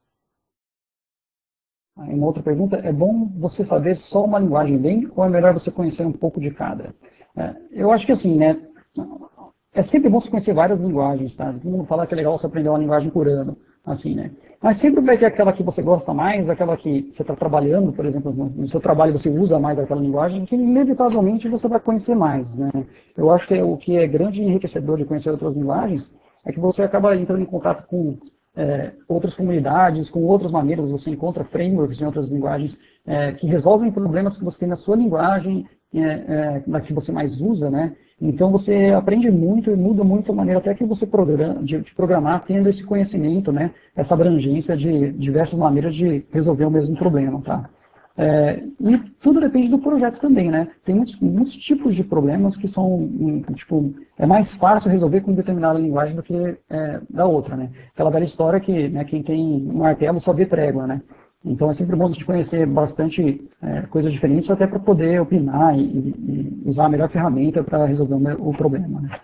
Aí uma outra pergunta, é bom você saber só uma linguagem bem ou é melhor você conhecer um pouco de cada? É, eu acho que assim, né, é sempre bom você conhecer várias linguagens, tá? Todo mundo fala que é legal você aprender uma linguagem por ano, assim, né? Mas sempre vai ter aquela que você gosta mais, aquela que você está trabalhando, por exemplo, no seu trabalho você usa mais aquela linguagem, que inevitavelmente você vai conhecer mais, né? Eu acho que o que é grande enriquecedor de conhecer outras linguagens é que você acaba entrando em contato com É, outras comunidades, com outras maneiras, você encontra frameworks em outras linguagens é, que resolvem problemas que você tem na sua linguagem, é, é, na que você mais usa, né? Então você aprende muito e muda muito a maneira até que você programa, de, de programar, tendo esse conhecimento, né? Essa abrangência de diversas maneiras de resolver o mesmo problema, tá? É, e tudo depende do projeto também, né? Tem muitos, muitos tipos de problemas que são, tipo, é mais fácil resolver com determinada linguagem do que é, da outra, né? Aquela velha história que, né, quem tem um martelo só vê trégua, né? Então é sempre bom a gente conhecer bastante é, coisas diferentes até para poder opinar e, e usar a melhor ferramenta para resolver o, o problema, né?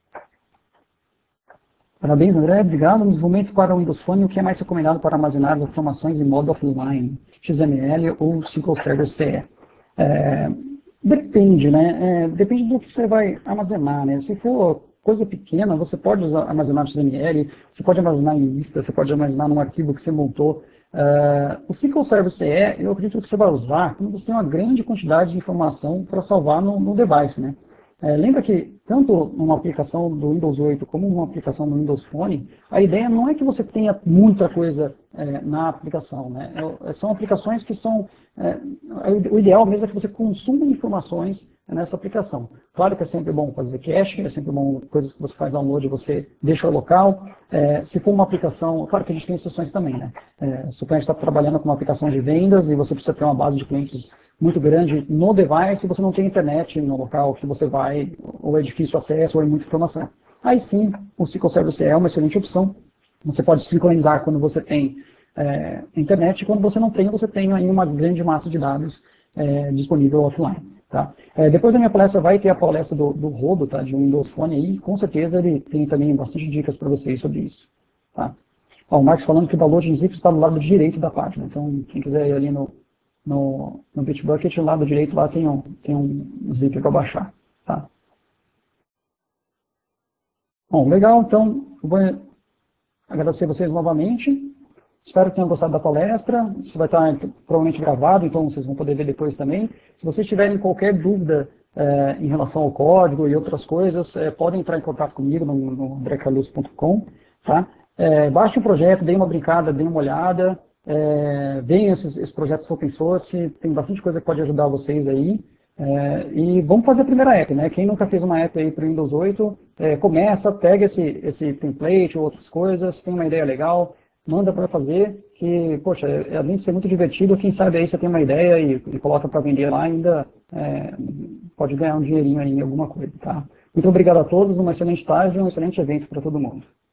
Parabéns, André. Obrigado. No desenvolvimento para o Windows Phone, o que é mais recomendado para armazenar as informações em modo offline? X M L ou S Q L Server C E? É, depende, né? É, depende do que você vai armazenar, né? Se for coisa pequena, você pode usar, armazenar no X M L, você pode armazenar em lista, você pode armazenar num arquivo que você montou. Uh, o S Q L Server C E, eu acredito que você vai usar quando você tem uma grande quantidade de informação para salvar no, no device, né? É, lembra que tanto numa aplicação do Windows oito como numa aplicação do Windows Phone, a ideia não é que você tenha muita coisa é, na aplicação, né? É, são aplicações que são... É, o ideal mesmo é que você consuma informações nessa aplicação. Claro que é sempre bom fazer cache, é sempre bom coisas que você faz download e você deixa local. É, se for uma aplicação... Claro que a gente tem exceções também, né? É, se o cliente está trabalhando com uma aplicação de vendas e você precisa ter uma base de clientes muito grande no device, você não tem internet no local que você vai, ou é difícil acesso, ou é muita informação. Aí sim, o S Q L Server C E é uma excelente opção. Você pode sincronizar quando você tem é, internet, e quando você não tem, você tem aí uma grande massa de dados é, disponível offline. Tá? É, depois da minha palestra vai ter a palestra do, do Rodo, tá, de Windows Phone, aí com certeza ele tem também bastante dicas para vocês sobre isso. Tá? Ó, o Marcos falando que o download em zip está do lado direito da página, então quem quiser ir ali no No, no Bitbucket, do lado direito, lá tem um, tem um zip para baixar. Tá? Bom, legal, então, eu vou agradecer vocês novamente. Espero que tenham gostado da palestra. Isso vai estar provavelmente gravado, então vocês vão poder ver depois também. Se vocês tiverem qualquer dúvida é, em relação ao código e outras coisas, é, podem entrar em contato comigo no, no andré carlos ponto com. Tá? É, baixe o projeto, dê uma brincada, dê uma olhada. É, venham esses, esses projetos open source, tem bastante coisa que pode ajudar vocês aí. É, e vamos fazer a primeira app, né? Quem nunca fez uma app aí para o Windows oito, é, começa, pega esse, esse template ou outras coisas, tem uma ideia legal, manda para fazer, que, poxa, é, além de ser muito divertido, quem sabe aí você tem uma ideia e, e coloca para vender lá, ainda é, pode ganhar um dinheirinho aí em alguma coisa, tá? Muito obrigado a todos, uma excelente tarde e um excelente evento para todo mundo.